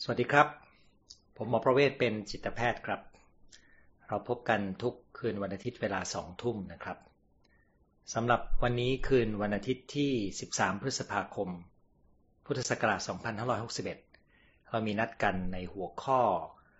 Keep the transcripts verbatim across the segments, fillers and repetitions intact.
สวัสดีครับผมหมอประเวศเป็นจิตแพทย์ครับเราพบกันทุกคืนวันอาทิตย์เวลาสองทุ่มนะครับสำหรับวันนี้คืนวันอาทิตย์ที่สิบสามพฤษภาคมพุทธศักราชสองพันห้าร้อยหกสิบเอ็ดเรามีนัดกันในหัวข้อ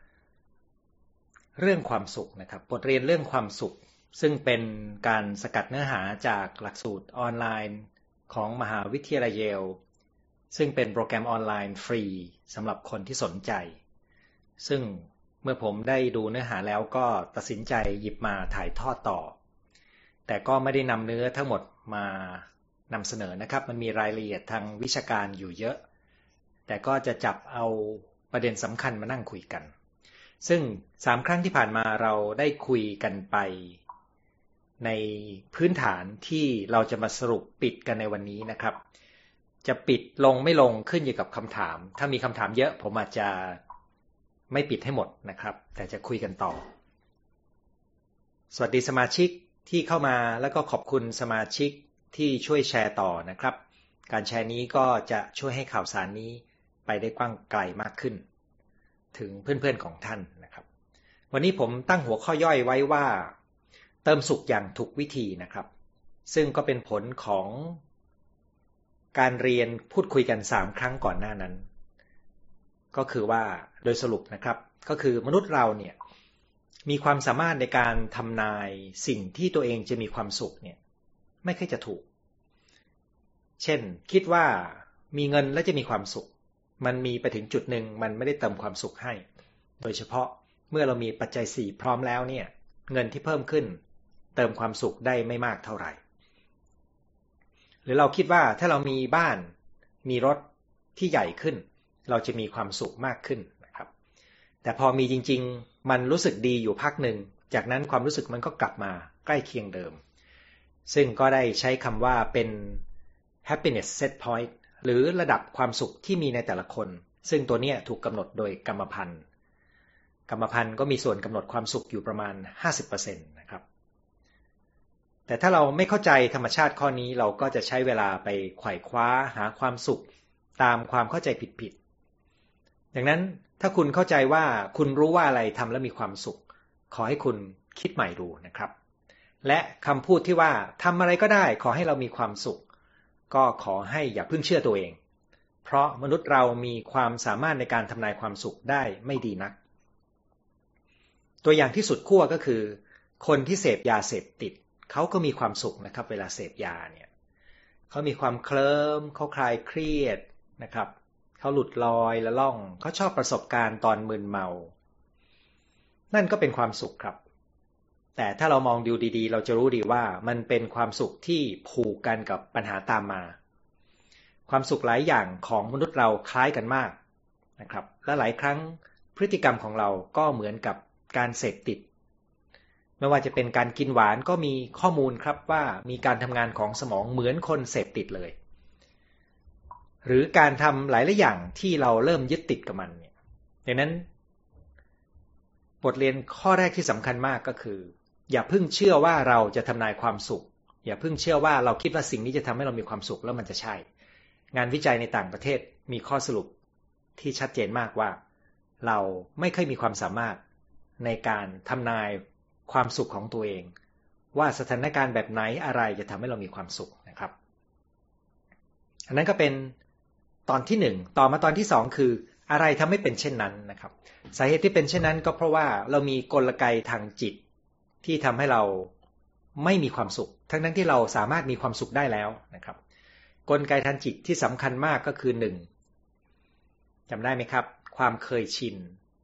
เรื่องความสุขนะครับบทเรียนเรื่องความสุขซึ่งเป็นการสกัดเนื้อหาจากหลักสูตรออนไลน์ของมหาวิทยาลัยเยลซึ่งเป็นโปรแกรมออนไลน์ฟรีสำหรับคนที่สนใจซึ่งเมื่อผมได้ดูเนื้อหาแล้วก็ตัดสินใจหยิบมาถ่ายทอดต่อแต่ก็ไม่ได้นำเนื้อทั้งหมดมานำเสนอนะครับมันมีรายละเอียดทางวิชาการอยู่เยอะแต่ก็จะจับเอาประเด็นสำคัญมานั่งคุยกันซึ่งสามครั้งที่ผ่านมาเราได้คุยกันไปในพื้นฐานที่เราจะมาสรุปปิดกันในวันนี้นะครับจะปิดลงไม่ลงขึ้นอยู่กับคำถามถ้ามีคำถามเยอะผมอาจจะไม่ปิดให้หมดนะครับแต่จะคุยกันต่อสวัสดีสมาชิกที่เข้ามาแล้วก็ขอบคุณสมาชิกที่ช่วยแชร์ต่อนะครับการแชร์นี้ก็จะช่วยให้ข่าวสารนี้ไปได้กว้างไกลมากขึ้นถึงเพื่อนๆของท่านนะครับวันนี้ผมตั้งหัวข้อย่อยไว้ว่าเติมสุขอย่างถูกวิธีนะครับซึ่งก็เป็นผลของการเรียนพูดคุยกันสามครั้งก่อนหน้านั้นก็คือว่าโดยสรุปนะครับก็คือมนุษย์เราเนี่ยมีความสามารถในการทำนายสิ่งที่ตัวเองจะมีความสุขเนี่ยไม่ค่อยจะถูกเช่นคิดว่ามีเงินแล้วจะมีความสุขมันมีไปถึงจุดหนึ่งมันไม่ได้เติมความสุขให้โดยเฉพาะเมื่อเรามีปัจจัยสี่พร้อมแล้วเนี่ยเงินที่เพิ่มขึ้นเติมความสุขได้ไม่มากเท่าไหร่หรือเราคิดว่าถ้าเรามีบ้านมีรถที่ใหญ่ขึ้นเราจะมีความสุขมากขึ้นนะครับแต่พอมีจริงๆมันรู้สึกดีอยู่พักหนึ่งจากนั้นความรู้สึกมันก็กลับมาใกล้เคียงเดิมซึ่งก็ได้ใช้คำว่าเป็น happiness set point หรือระดับความสุขที่มีในแต่ละคนซึ่งตัวนี้ถูกกำหนดโดยกรรมพันธุ์กรรมพันธุ์ก็มีส่วนกำหนดความสุขอยู่ประมาณ ห้าสิบเปอร์เซ็นต์ นะครับแต่ถ้าเราไม่เข้าใจธรรมชาติข้อนี้เราก็จะใช้เวลาไปไขว่คว้าหาความสุขตามความเข้าใจผิดๆดังนั้นถ้าคุณเข้าใจว่าคุณรู้ว่าอะไรทำแล้วมีความสุขขอให้คุณคิดใหม่ดูนะครับและคำพูดที่ว่าทำอะไรก็ได้ขอให้เรามีความสุขก็ขอให้อย่าเพิ่งเชื่อตัวเองเพราะมนุษย์เรามีความสามารถในการทำนายความสุขได้ไม่ดีนักตัวอย่างที่สุดขั้วก็คือคนที่เสพยาเสพติดเขาก็มีความสุขนะครับเวลาเสพยาเนี่ยเขามีความเคลิ้มเขาคลายเครียดนะครับเขาหลุดลอยละล่องเขาชอบประสบการณ์ตอนมึนเมานั่นก็เป็นความสุขครับแต่ถ้าเรามองดูดีๆเราจะรู้ดีว่ามันเป็นความสุขที่ผูกกันกับปัญหาตามมาความสุขหลายอย่างของมนุษย์เราคล้ายกันมากนะครับและหลายครั้งพฤติกรรมของเราก็เหมือนกับการเสพติดไม่ว่าจะเป็นการกินหวานก็มีข้อมูลครับว่ามีการทำงานของสมองเหมือนคนเสพติดเลยหรือการทำหลายๆอย่างที่เราเริ่มยึดติดกับมันเนี่ยดังนั้นบทเรียนข้อแรกที่สำคัญมากก็คืออย่าเพิ่งเชื่อว่าเราจะทำนายความสุขอย่าเพิ่งเชื่อว่าเราคิดว่าสิ่งนี้จะทำให้เรามีความสุขแล้วมันจะใช่งานวิจัยในต่างประเทศมีข้อสรุปที่ชัดเจนมากว่าเราไม่ค่อยมีความสามารถในการทำนายความสุขของตัวเองว่าสถานการณ์แบบไหนอะไรจะทำให้เรามีความสุขนะครับอันนั้นก็เป็นตอนที่หนึ่งต่อมาตอนที่สองคืออะไรทำให้เป็นเช่นนั้นนะครับสาเหตุที่เป็นเช่นนั้นก็เพราะว่าเรามีกลไกทางจิตที่ทำให้เราไม่มีความสุขทั้งนั้นที่เราสามารถมีความสุขได้แล้วนะครับกลไกทางจิตที่สำคัญมากก็คือหนึ่งจำได้ไหมครับความเคยชิน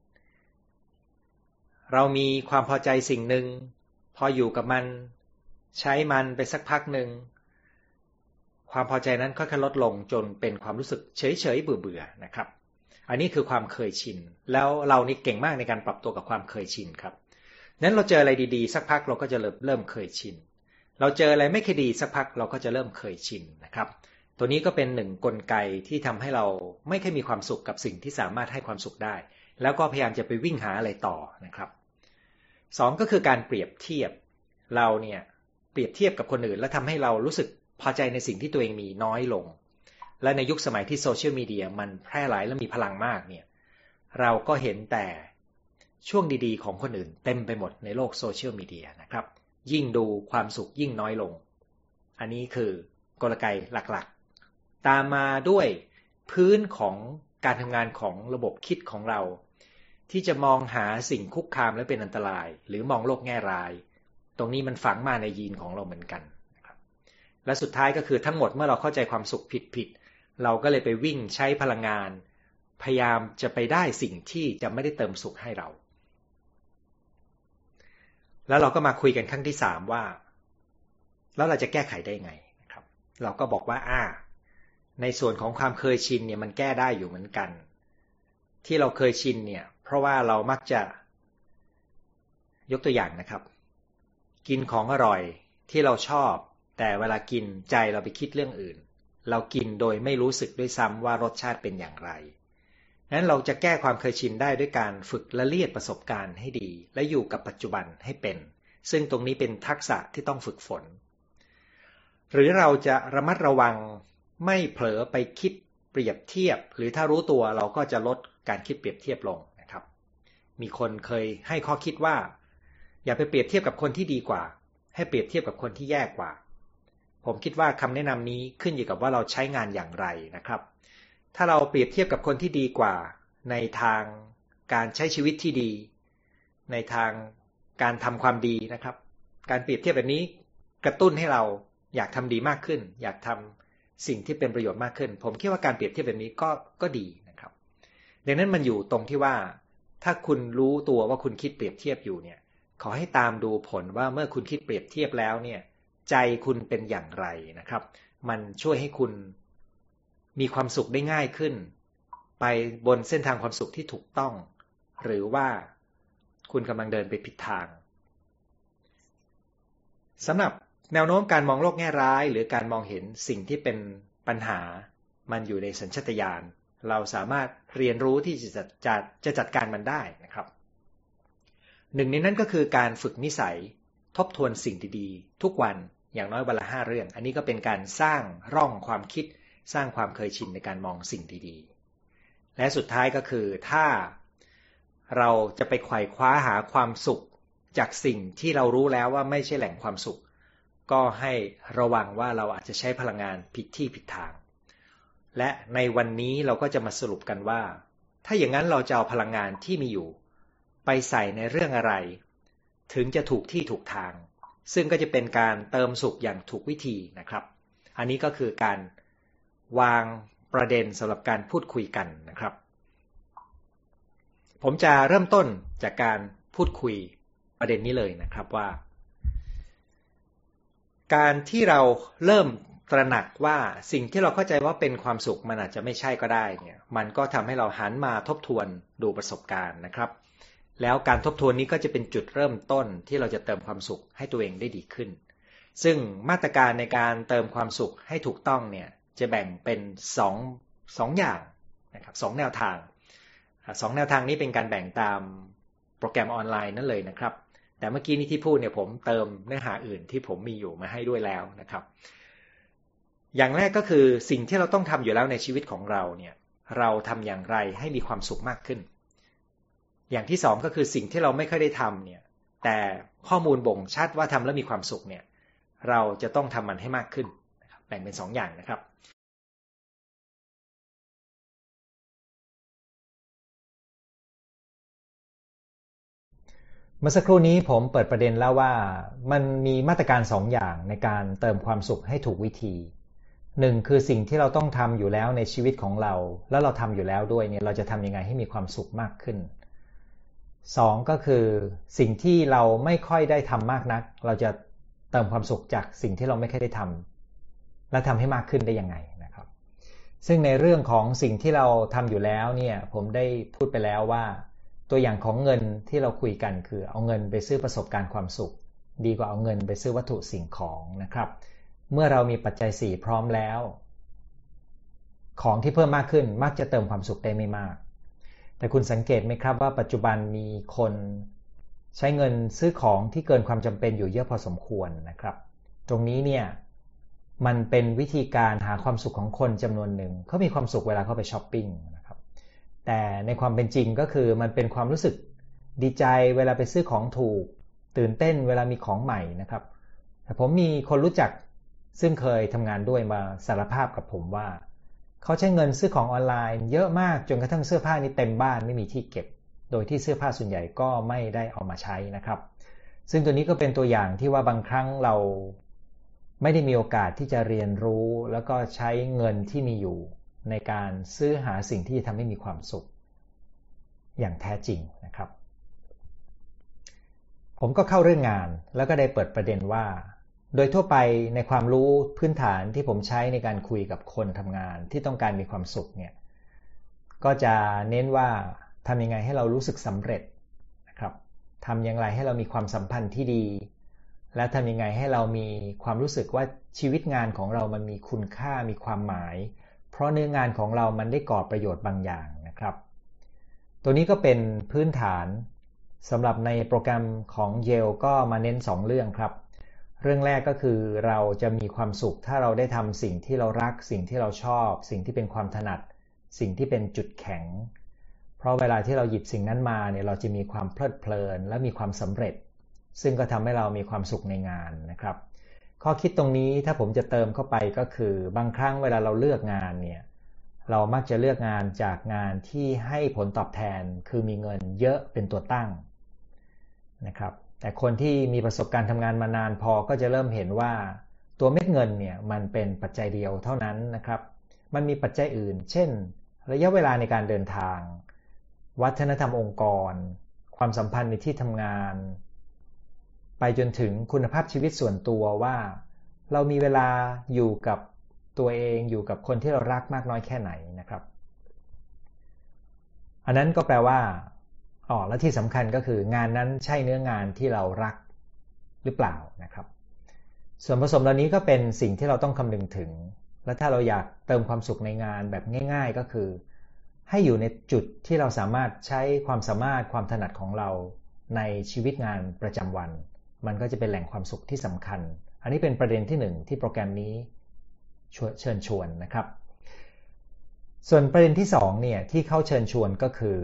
เรามีความพอใจสิ่งหนึ่งพออยู่กับมันใช้มันไปสักพักหนึ่งความพอใจนั้นค่อยๆลดลงจนเป็นความรู้สึกเฉยๆเบื่อๆนะครับอันนี้คือความเคยชินแล้วเรานี่เก่งมากในการปรับตัวกับความเคยชินครับนั้นเราเจออะไรดีๆสักพักเราก็จะเริ่มเริ่มเคยชินเราเจออะไรไม่ค่อยดีสักพักเราก็จะเริ่มเคยชินนะครับตัวนี้ก็เป็นหนึ่งกลไกที่ทำให้เราไม่ค่อยมีความสุขกับสิ่งที่สามารถให้ความสุขได้แล้วก็พยายามจะไปวิ่งหาอะไรต่อนะครับสองก็คือการเปรียบเทียบเราเนี่ยเปรียบเทียบกับคนอื่นแล้วทำให้เรารู้สึกพอใจในสิ่งที่ตัวเองมีน้อยลงและในยุคสมัยที่โซเชียลมีเดียมันแพร่หลายและมีพลังมากเนี่ยเราก็เห็นแต่ช่วงดีๆของคนอื่นเต็มไปหมดในโลกโซเชียลมีเดียนะครับยิ่งดูความสุขยิ่งน้อยลงอันนี้คือกลไกหลักๆตามมาด้วยพื้นของการทำงานของระบบคิดของเราที่จะมองหาสิ่งคุกคามและเป็นอันตรายหรือมองโลกแง่ร้ายตรงนี้มันฝังมาในยีนของเราเหมือนกันนะครับและสุดท้ายก็คือทั้งหมดเมื่อเราเข้าใจความสุขผิดๆเราก็เลยไปวิ่งใช้พลังงานพยายามจะไปได้สิ่งที่จะไม่ได้เติมสุขให้เราแล้วเราก็มาคุยกันครั้งที่สามว่าแล้วเราจะแก้ไขได้ไงนะครับเราก็บอกว่าอ่าในส่วนของความเคยชินเนี่ยมันแก้ได้อยู่เหมือนกันที่เราเคยชินเนี่ยเพราะว่าเรามักจะยกตัวอย่างนะครับกินของอร่อยที่เราชอบแต่เวลากินใจเราไปคิดเรื่องอื่นเรากินโดยไม่รู้สึกด้วยซ้ำว่ารสชาติเป็นอย่างไรนั้นเราจะแก้ความเคยชินได้ด้วยการฝึกละเลียดประสบการณ์ให้ดีและอยู่กับปัจจุบันให้เป็นซึ่งตรงนี้เป็นทักษะที่ต้องฝึกฝนหรือเราจะระมัดระวังไม่เผลอไปคิดเปรียบเทียบหรือถ้ารู้ตัวเราก็จะลดการคิดเปรียบเทียบลงนะครับมีคนเคยให้ข้อคิดว่าอย่าไปเปรียบเทียบกับคนที่ดีกว่าให้เปรียบเทียบกับคนที่แย่กว่าผมคิดว่าคำแนะนำนี้ขึ้นอยู่กับว่าเราใช้งานอย่างไรนะครับถ้าเราเปรียบเทียบกับคนที่ดีกว่าในทางการใช้ชีวิตที่ดีในทางการทำความดีนะครับการเปรียบเทียบแบบนี้กระตุ้นให้เราอยากทำดีมากขึ้นอยากทำสิ่งที่เป็นประโยชน์มากขึ้นผมคิดว่าการเปรียบเทียบแบบนี้ก็ก็ดีนะครับดังนั้นมันอยู่ตรงที่ว่าถ้าคุณรู้ตัวว่าคุณคิดเปรียบเทียบอยู่เนี่ยขอให้ตามดูผลว่าเมื่อคุณคิดเปรียบเทียบแล้วเนี่ยใจคุณเป็นอย่างไรนะครับมันช่วยให้คุณมีความสุขได้ง่ายขึ้นไปบนเส้นทางความสุขที่ถูกต้องหรือว่าคุณกำลังเดินไปผิดทางสำหรับแนวโน้มการมองโลกแง่ร้ายหรือการมองเห็นสิ่งที่เป็นปัญหามันอยู่ในสัญชาตญาณเราสามารถเรียนรู้ที่จะจัดจะจัดการมันได้นะครับหนึ่งในนั้นก็คือการฝึกนิสัยทบทวนสิ่งดีๆทุกวันอย่างน้อยวันละห้าเรื่องอันนี้ก็เป็นการสร้างร่องความคิดสร้างความเคยชินในการมองสิ่งดีๆและสุดท้ายก็คือถ้าเราจะไปไขว่คว้าหาความสุขจากสิ่งที่เรารู้แล้วว่าไม่ใช่แหล่งความสุขก็ให้ระวังว่าเราอาจจะใช้พลังงานผิดที่ผิดทางและในวันนี้เราก็จะมาสรุปกันว่าถ้าอย่างนั้นเราจะเอาพลังงานที่มีอยู่ไปใส่ในเรื่องอะไรถึงจะถูกที่ถูกทางซึ่งก็จะเป็นการเติมสุขอย่างถูกวิธีนะครับอันนี้ก็คือการวางประเด็นสำหรับการพูดคุยกันนะครับผมจะเริ่มต้นจากการพูดคุยประเด็นนี้เลยนะครับว่าการที่เราเริ่มตระหนักว่าสิ่งที่เราเข้าใจว่าเป็นความสุขมันอาจจะไม่ใช่ก็ได้เนี่ยมันก็ทำให้เราหันมาทบทวนดูประสบการณ์นะครับแล้วการทบทวนนี้ก็จะเป็นจุดเริ่มต้นที่เราจะเติมความสุขให้ตัวเองได้ดีขึ้นซึ่งมาตรการในการเติมความสุขให้ถูกต้องเนี่ยจะแบ่งเป็นสอง สองอย่างนะครับสองแนวทางสองแนวทางนี้เป็นการแบ่งตามโปรแกรมออนไลน์นั่นเลยนะครับแต่เมื่อกี้นี้ที่พูดเนี่ยผมเติมเนื้อหาอื่นที่ผมมีอยู่มาให้ด้วยแล้วนะครับอย่างแรกก็คือสิ่งที่เราต้องทำอยู่แล้วในชีวิตของเราเนี่ยเราทำอย่างไรให้มีความสุขมากขึ้นอย่างที่สองก็คือสิ่งที่เราไม่ค่อยได้ทำเนี่ยแต่ข้อมูลบ่งชัดว่าทำแล้วมีความสุขเนี่ยเราจะต้องทำมันให้มากขึ้นนะครับแบ่งเป็นสองอย่างนะครับเมื่อสักครู่นี้ผมเปิดประเด็นแล้วว่ามันมีมาตรการสองอย่างในการเติมความสุขให้ถูกวิธีหนึ่งคือสิ่งที่เราต้องทำอยู่แล้วในชีวิตของเราแล้วเราทำอยู่แล้วด้วยเนี่ยเราจะทำยังไงให้มีความสุขมากขึ้นสองก็คือสิ่งที่เราไม่ค่อยได้ทำมากนักเราจะเติมความสุขจากสิ่งที่เราไม่ค่อยได้ทำและทำให้มากขึ้นได้ยังไงนะครับซึ่งในเรื่องของสิ่งที่เราทำอยู่แล้วเนี่ยผมได้พูดไปแล้วว่าตัวอย่างของเงินที่เราคุยกันคือเอาเงินไปซื้อประสบการณ์ความสุขดีกว่าเอาเงินไปซื้อวัตถุสิ่งของนะครับเมื่อเรามีปัจจัยสี่พร้อมแล้วของที่เพิ่มมากขึ้นมักจะเติมความสุขได้ไม่มากแต่คุณสังเกตไหมครับว่าปัจจุบันมีคนใช้เงินซื้อของที่เกินความจำเป็นอยู่เยอะพอสมควรนะครับตรงนี้เนี่ยมันเป็นวิธีการหาความสุขของคนจำนวนหนึ่งเขามีความสุขเวลาเขาไปช้อปปิ้งนะครับแต่ในความเป็นจริงก็คือมันเป็นความรู้สึกดีใจเวลาไปซื้อของถูกตื่นเต้นเวลามีของใหม่นะครับแต่ผมมีคนรู้จักซึ่งเคยทำงานด้วยมาสารภาพกับผมว่าเขาใช้เงินซื้อของออนไลน์เยอะมากจนกระทั่งเสื้อผ้านี้เต็มบ้านไม่มีที่เก็บโดยที่เสื้อผ้าส่วนใหญ่ก็ไม่ได้เอามาใช้นะครับซึ่งตัวนี้ก็เป็นตัวอย่างที่ว่าบางครั้งเราไม่ได้มีโอกาสที่จะเรียนรู้แล้วก็ใช้เงินที่มีอยู่ในการซื้อหาสิ่งที่จะทำให้มีความสุขอย่างแท้จริงนะครับผมก็เข้าเรื่องงานแล้วก็ได้เปิดประเด็นว่าโดยทั่วไปในความรู้พื้นฐานที่ผมใช้ในการคุยกับคนทำงานที่ต้องการมีความสุขเนี่ยก็จะเน้นว่าทำยังไงให้เรารู้สึกสำเร็จนะครับทำอย่างไรให้เรามีความสัมพันธ์ที่ดีและทำยังไงให้เรามีความรู้สึกว่าชีวิตงานของเรามันมีคุณค่ามีความหมายเพราะเนื้องานของเรามันได้ก่อประโยชน์บางอย่างนะครับตัวนี้ก็เป็นพื้นฐานสำหรับในโปรแกรมของ Yale ก็มาเน้นสองเรื่องครับเรื่องแรกก็คือเราจะมีความสุขถ้าเราได้ทำสิ่งที่เรารักสิ่งที่เราชอบสิ่งที่เป็นความถนัดสิ่งที่เป็นจุดแข็งเพราะเวลาที่เราหยิบสิ่งนั้นมาเนี่ยเราจะมีความเพลิดเพลินและมีความสำเร็จซึ่งก็ทำให้เรามีความสุขในงานนะครับข้อคิดตรงนี้ถ้าผมจะเติมเข้าไปก็คือบางครั้งเวลาเราเลือกงานเนี่ยเรามักจะเลือกงานจากงานที่ให้ผลตอบแทนคือมีเงินเยอะเป็นตัวตั้งนะครับแต่คนที่มีประสบการณ์ทำงานมานานพอก็จะเริ่มเห็นว่าตัวเม็ดเงินเนี่ยมันเป็นปัจจัยเดียวเท่านั้นนะครับมันมีปัจจัยอื่นเช่นระยะเวลาในการเดินทางวัฒนธรรมองค์กรความสัมพันธ์ในที่ทำงานไปจนถึงคุณภาพชีวิตส่วนตัวว่าเรามีเวลาอยู่กับตัวเองอยู่กับคนที่เรารักมากน้อยแค่ไหนนะครับอันนั้นก็แปลว่าอ๋อและที่สำคัญก็คืองานนั้นใช่เนื้องานที่เรารักหรือเปล่านะครับส่วนผสมเหล่านี้ก็เป็นสิ่งที่เราต้องคำนึงถึงและถ้าเราอยากเติมความสุขในงานแบบง่ายๆก็คือให้อยู่ในจุดที่เราสามารถใช้ความสามารถความถนัดของเราในชีวิตงานประจำวันมันก็จะเป็นแหล่งความสุขที่สำคัญอันนี้เป็นประเด็นที่หนึ่งที่โปรแกรมนี้เชิญชวนนะครับส่วนประเด็นที่สองเนี่ยที่เขาเชิญชวนก็คือ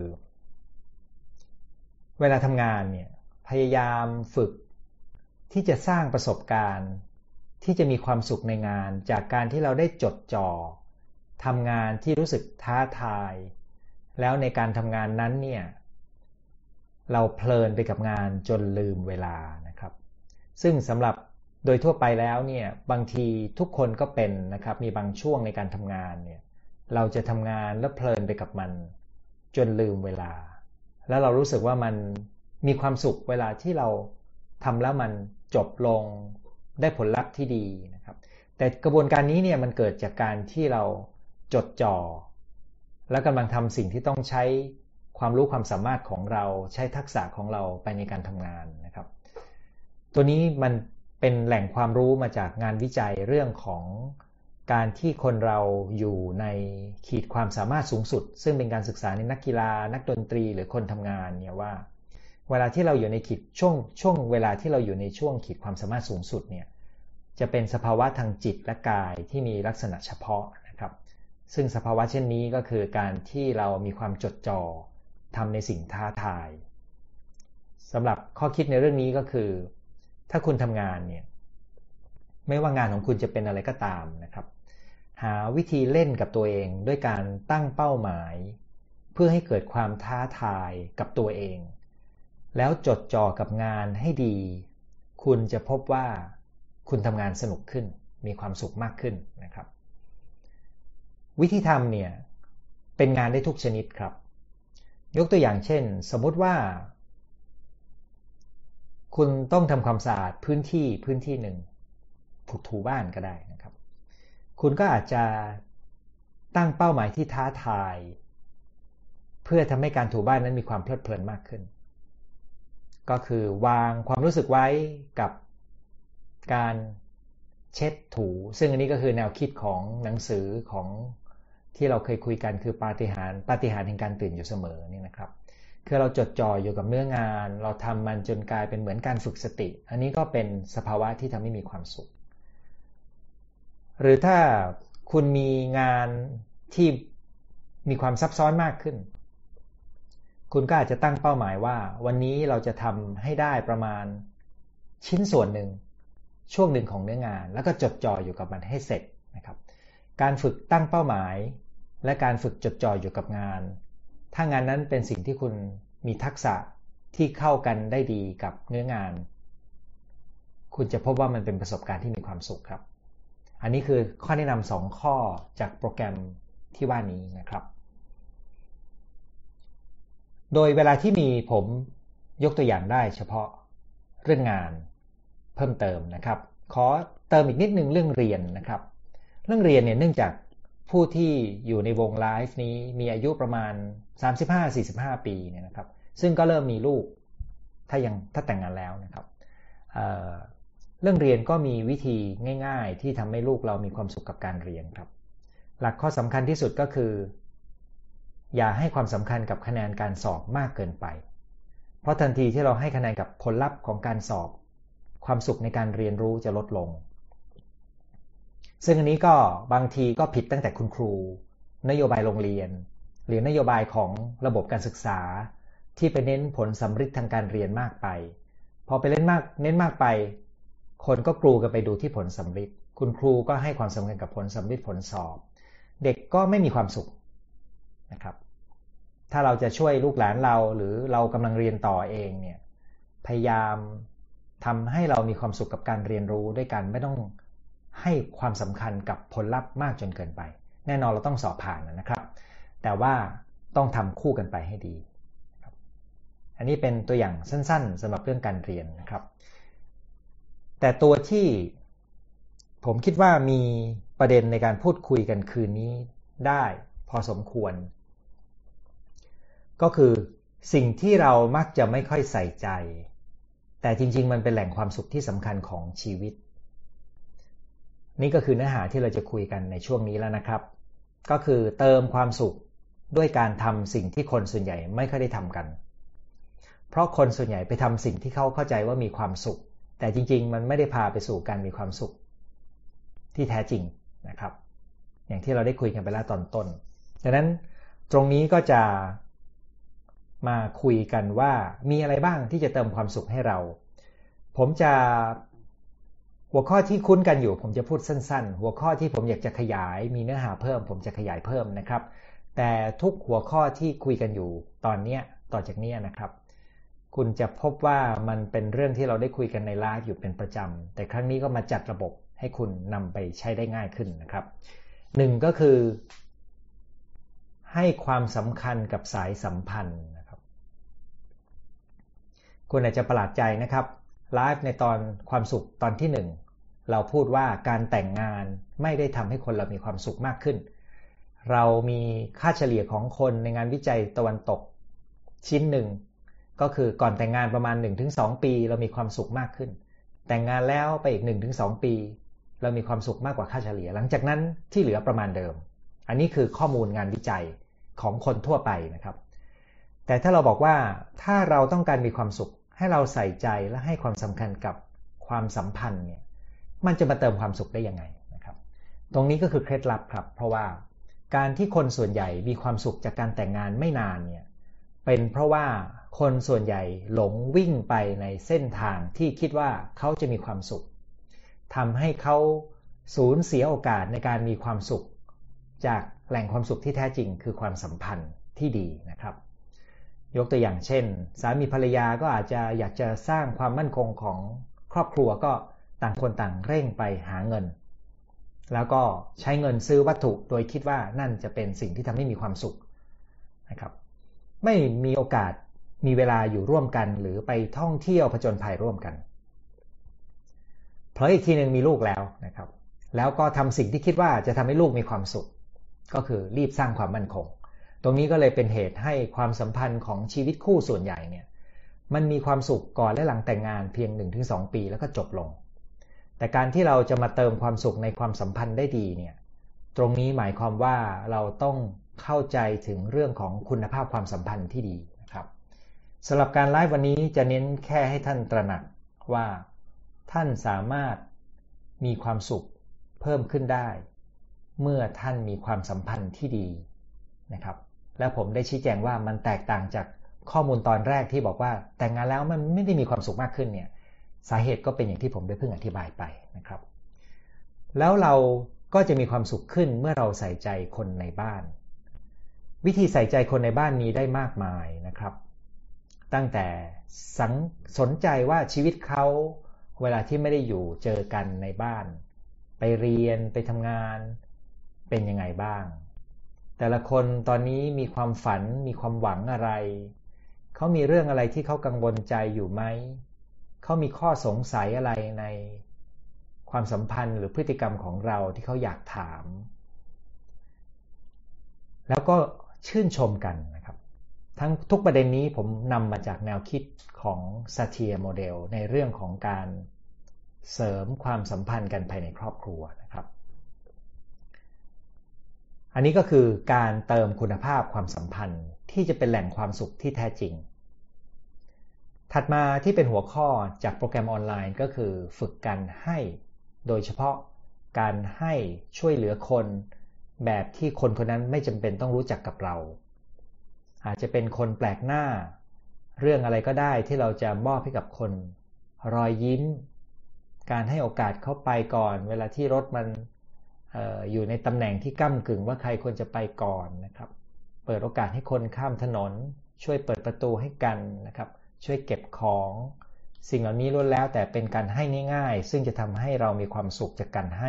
เวลาทำงานเนี่ยพยายามฝึกที่จะสร้างประสบการณ์ที่จะมีความสุขในงานจากการที่เราได้จดจ่อทำงานที่รู้สึกท้าทายแล้วในการทำงานนั้นเนี่ยเราเพลินไปกับงานจนลืมเวลานะครับซึ่งสำหรับโดยทั่วไปแล้วเนี่ยบางทีทุกคนก็เป็นนะครับมีบางช่วงในการทำงานเนี่ยเราจะทำงานแล้วเพลินไปกับมันจนลืมเวลาแล้วเรารู้สึกว่ามันมีความสุขเวลาที่เราทำแล้วมันจบลงได้ผลลัพธ์ที่ดีนะครับแต่กระบวนการนี้เนี่ยมันเกิดจากการที่เราจดจ่อและกำลังทำสิ่งที่ต้องใช้ความรู้ความสามารถของเราใช้ทักษะของเราไปในการทำงานนะครับตัวนี้มันเป็นแหล่งความรู้มาจากงานวิจัยเรื่องของการที่คนเราอยู่ในขีดความสามารถสูงสุดซึ่งเป็นการศึกษาในนักกีฬานักดนตรีหรือคนทำงานเนี่ยว่าเวลาที่เราอยู่ในขีดช่วงช่วงเวลาที่เราอยู่ในช่วงขีดความสามารถสูงสุดเนี่ยจะเป็นสภาวะทางจิตและกายที่มีลักษณะเฉพาะนะครับซึ่งสภาวะเช่นนี้ก็คือการที่เรามีความจดจ่อทำในสิ่งท้าทายสำหรับข้อคิดในเรื่องนี้ก็คือถ้าคุณทำงานเนี่ยไม่ว่างานของคุณจะเป็นอะไรก็ตามนะครับหาวิธีเล่นกับตัวเองด้วยการตั้งเป้าหมายเพื่อให้เกิดความท้าทายกับตัวเองแล้วจดจ่อกับงานให้ดีคุณจะพบว่าคุณทำงานสนุกขึ้นมีความสุขมากขึ้นนะครับวิธีทำเนี่ยเป็นงานได้ทุกชนิดครับยกตัวอย่างเช่นสมมุติว่าคุณต้องทำความสะอาดพื้นที่พื้นที่หนึ่งถูบ้านก็ได้นะครับคุณก็อาจจะตั้งเป้าหมายที่ท้าทายเพื่อทำให้การถูบ้านนั้นมีความเพลิดเพลินมากขึ้นก็คือวางความรู้สึกไว้กับการเช็ดถูซึ่งอันนี้ก็คือแนวคิดของหนังสือของที่เราเคยคุยกันคือปาฏิหาริย์ปาฏิหาริย์แห่งการตื่นอยู่เสมอนี่นะครับคือเราจดจ่ออยู่กับเนื้องานเราทำมันจนกลายเป็นเหมือนการฝึกสติอันนี้ก็เป็นสภาวะที่ทำให้มีความสุขหรือถ้าคุณมีงานที่มีความซับซ้อนมากขึ้นคุณก็อาจจะตั้งเป้าหมายว่าวันนี้เราจะทำให้ได้ประมาณชิ้นส่วนหนึ่งช่วงหนึ่งของเนื้องานแล้วก็จดจ่ออยู่กับมันให้เสร็จนะครับการฝึกตั้งเป้าหมายและการฝึกจดจ่ออยู่กับงานถ้างานนั้นเป็นสิ่งที่คุณมีทักษะที่เข้ากันได้ดีกับเนื้องานคุณจะพบว่ามันเป็นประสบการณ์ที่มีความสุขครับอันนี้คือข้อแนะนำสองข้อจากโปรแกรมที่ว่านี้นะครับโดยเวลาที่มีผมยกตัวอย่างได้เฉพาะเรื่องงานเพิ่มเติมนะครับขอเติมอีกนิดนึงเรื่องเรียนนะครับเรื่องเรียนเนี่ยเนื่องจากผู้ที่อยู่ในวงไลฟ์นี้มีอายุประมาณ สามสิบห้าถึงสี่สิบห้า ปีเนี่ยนะครับซึ่งก็เริ่มมีลูกถ้ายังถ้าแต่งงานแล้วนะครับเอ่อเรื่องเรียนก็มีวิธีง่ายๆที่ทำให้ลูกเรามีความสุขกับการเรียนครับหลักข้อสำคัญที่สุดก็คืออย่าให้ความสำคัญกับคะแนนการสอบมากเกินไปเพราะทันทีที่เราให้คะแนนกับผลลัพธ์ของการสอบความสุขในการเรียนรู้จะลดลงซึ่งอันนี้ก็บางทีก็ผิดตั้งแต่คุณครูนโยบายโรงเรียนหรือนโยบายของระบบการศึกษาที่ไปเน้นผลสำฤทธิ์ทางการเรียนมากไปพอไปเล่นมากเน้นมากไปคนก็กลูกันไปดูที่ผลสำฤทธิ์คุณครูก็ให้ความสำคัญกับผลสำฤทธิ์ผลสอบเด็กก็ไม่มีความสุขนะครับถ้าเราจะช่วยลูกหลานเราหรือเรากำลังเรียนต่อเองเนี่ยพยายามทำให้เรามีความสุขกับการเรียนรู้ด้วยกันไม่ต้องให้ความสำคัญกับผลลัพธ์มากจนเกินไปแน่นอนเราต้องสอบผ่านนะครับแต่ว่าต้องทำคู่กันไปให้ดีอันนี้เป็นตัวอย่างสั้นๆสำหรับเรื่องการเรียนนะครับแต่ตัวที่ผมคิดว่ามีประเด็นในการพูดคุยกันคืนนี้ได้พอสมควรก็คือสิ่งที่เรามักจะไม่ค่อยใส่ใจแต่จริงๆมันเป็นแหล่งความสุขที่สำคัญของชีวิตนี่ก็คือเนื้อหาที่เราจะคุยกันในช่วงนี้แล้วนะครับก็คือเติมความสุขด้วยการทำสิ่งที่คนส่วนใหญ่ไม่ค่อยได้ทำกันเพราะคนส่วนใหญ่ไปทำสิ่งที่เขาเข้าใจว่ามีความสุขแต่จริงๆมันไม่ได้พาไปสู่การมีความสุขที่แท้จริงนะครับอย่างที่เราได้คุยกันไปแล้วตอนต้นดังนั้นตรงนี้ก็จะมาคุยกันว่ามีอะไรบ้างที่จะเติมความสุขให้เราผมจะหัวข้อที่คุ้นกันอยู่ผมจะพูดสั้นๆหัวข้อที่ผมอยากจะขยายมีเนื้อหาเพิ่มผมจะขยายเพิ่มนะครับแต่ทุกหัวข้อที่คุยกันอยู่ตอนนี้ต่อจากนี้นะครับคุณจะพบว่ามันเป็นเรื่องที่เราได้คุยกันในไลฟ์อยู่เป็นประจำแต่ครั้งนี้ก็มาจัดระบบให้คุณนำไปใช้ได้ง่ายขึ้นนะครับหนึ่งก็คือให้ความสำคัญกับสายสัมพันธ์นะครับคุณอาจจะประหลาดใจนะครับไลฟ์ในตอนความสุขตอนที่หนึ่งเราพูดว่าการแต่งงานไม่ได้ทำให้คนเรามีความสุขมากขึ้นเรามีค่าเฉลี่ยของคนในงานวิจัยตะวันตกชิ้นหนึ่งก็คือก่อนแต่งงานประมาณ หนึ่งถึงสอง ปีเรามีความสุขมากขึ้นแต่งงานแล้วไปอีก หนึ่งถึงสอง ปีเรามีความสุขมากกว่าค่าเฉลี่ยหลังจากนั้นที่เหลือประมาณเดิมอันนี้คือข้อมูลงานวิจัยของคนทั่วไปนะครับแต่ถ้าเราบอกว่าถ้าเราต้องการมีความสุขให้เราใส่ใจและให้ความสำคัญกับความสัมพันธ์เนี่ยมันจะมาเติมความสุขได้ยังไงนะครับตรงนี้ก็คือเคล็ดลับครับเพราะว่าการที่คนส่วนใหญ่มีความสุขจากการแต่งงานไม่นานเนี่ยเป็นเพราะว่าคนส่วนใหญ่หลงวิ่งไปในเส้นทางที่คิดว่าเขาจะมีความสุขทำให้เขาสูญเสียโอกาสในการมีความสุขจากแหล่งความสุขที่แท้จริงคือความสัมพันธ์ที่ดีนะครับยกตัวอย่างเช่นสามีภรรยาก็อาจจะอยากจะสร้างความมั่นคงของครอบครัวก็ต่างคนต่างเร่งไปหาเงินแล้วก็ใช้เงินซื้อวัตถุโดยคิดว่านั่นจะเป็นสิ่งที่ทำให้มีความสุขนะครับไม่มีโอกาสมีเวลาอยู่ร่วมกันหรือไปท่องเที่ยวผจญภัยร่วมกันเพราะอีกทีนึงมีลูกแล้วนะครับแล้วก็ทำสิ่งที่คิดว่าจะทำให้ลูกมีความสุขก็คือรีบสร้างความมั่นคงตรงนี้ก็เลยเป็นเหตุให้ความสัมพันธ์ของชีวิตคู่ส่วนใหญ่เนี่ยมันมีความสุขก่อนและหลังแต่งงานเพียง หนึ่งถึงสอง ปีแล้วก็จบลงแต่การที่เราจะมาเติมความสุขในความสัมพันธ์ได้ดีเนี่ยตรงนี้หมายความว่าเราต้องเข้าใจถึงเรื่องของคุณภาพความสัมพันธ์ที่ดีนะครับสำหรับการไลฟ์วันนี้จะเน้นแค่ให้ท่านตระหนักว่าท่านสามารถมีความสุขเพิ่มขึ้นได้เมื่อท่านมีความสัมพันธ์ที่ดีนะครับและผมได้ชี้แจงว่ามันแตกต่างจากข้อมูลตอนแรกที่บอกว่าแต่งงานแล้วมันไม่ได้มีความสุขมากขึ้นเนี่ยสาเหตุก็เป็นอย่างที่ผมได้เพิ่งอธิบายไปนะครับแล้วเราก็จะมีความสุขขึ้นเมื่อเราใส่ใจคนในบ้านวิธีใส่ใจคนในบ้านมีได้มากมายนะครับตั้งแต่สนใจว่าชีวิตเขาเวลาที่ไม่ได้อยู่เจอกันในบ้านไปเรียนไปทำงานเป็นยังไงบ้างแต่ละคนตอนนี้มีความฝันมีความหวังอะไรเขามีเรื่องอะไรที่เขากังวลใจอยู่ไหมเขามีข้อสงสัยอะไรในความสัมพันธ์หรือพฤติกรรมของเราที่เขาอยากถามแล้วก็ชื่นชมกันนะครับทั้งทุกประเด็นนี้ผมนำมาจากแนวคิดของซาเทียโมเดลในเรื่องของการเสริมความสัมพันธ์กันภายในครอบครัวนะครับอันนี้ก็คือการเติมคุณภาพความสัมพันธ์ที่จะเป็นแหล่งความสุขที่แท้จริงถัดมาที่เป็นหัวข้อจากโปรแกรมออนไลน์ก็คือฝึกการให้โดยเฉพาะการให้ช่วยเหลือคนแบบที่คนคนนั้นไม่จำเป็นต้องรู้จักกับเราอาจจะเป็นคนแปลกหน้าเรื่องอะไรก็ได้ที่เราจะมอบให้กับคนรอยยิ้มการให้โอกาสเขาไปก่อนเวลาที่รถมัน อ, อ, อยู่ในตำแหน่งที่ก้ำกึ่งว่าใครควรจะไปก่อนนะครับเปิดโอกาสให้คนข้ามถนนช่วยเปิดประตูให้กันนะครับช่วยเก็บของสิ่งเหล่านี้ล้วนแล้วแต่เป็นการให้ง่ายๆซึ่งจะทำให้เรามีความสุขจากการให้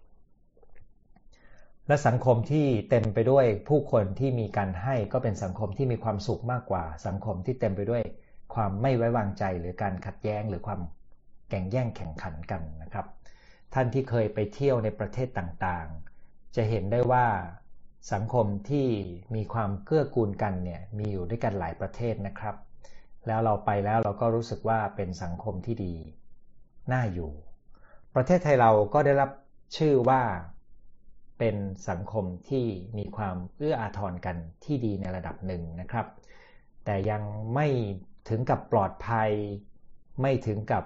และสังคมที่เต็มไปด้วยผู้คนที่มีการให้ก็เป็นสังคมที่มีความสุขมากกว่าสังคมที่เต็มไปด้วยความไม่ไว้วางใจหรือการขัดแย้งหรือความแข่งแย่งแข่งขันกันนะครับท่านที่เคยไปเที่ยวในประเทศต่างๆจะเห็นได้ว่าสังคมที่มีความเกื้อกูลกันเนี่ยมีอยู่ด้วยกันหลายประเทศนะครับแล้วเราไปแล้วเราก็รู้สึกว่าเป็นสังคมที่ดีน่าอยู่ประเทศไทยเราก็ได้รับชื่อว่าเป็นสังคมที่มีความเอื้ออาทรกันที่ดีในระดับหนึ่งนะครับแต่ยังไม่ถึงกับปลอดภัยไม่ถึงกับ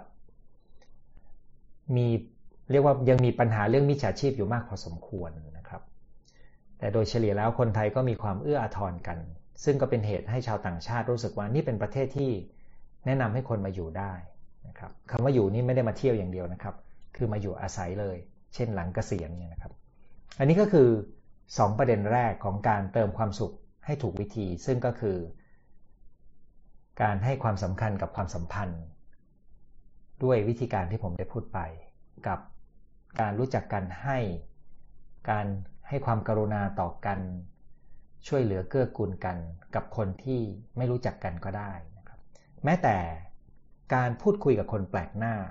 มีเรียกว่ายังมีปัญหาเรื่องมิจฉาชีพอยู่มากพอสมควรนะครับแต่โดยเฉลี่ยแล้วคนไทยก็มีความเอื้ออาทรกันซึ่งก็เป็นเหตุให้ชาวต่างชาติรู้สึกว่านี่เป็นประเทศที่แนะนำให้คนมาอยู่ได้นะครับคำว่าอยู่นี่ไม่ได้มาเที่ยวอย่างเดียวนะครับคือมาอยู่อาศัยเลยเช่นหลังเกษียณเนี่ยนะครับอันนี้ก็คือสองประเด็นแรกของการเติมความสุขให้ถูกวิธีซึ่งก็คือการให้ความสำคัญกับความสัมพันธ์ด้วยวิธีการที่ผมได้พูดไปกับการรู้จักกันให้การให้ความกรุณาต่อกันช่วยเหลือเกื้อกูลกันกับคนที่ไม่รู้จักกันก็ได้นะครับแม้แต่การพูดคุยกับคนแปลกหน้า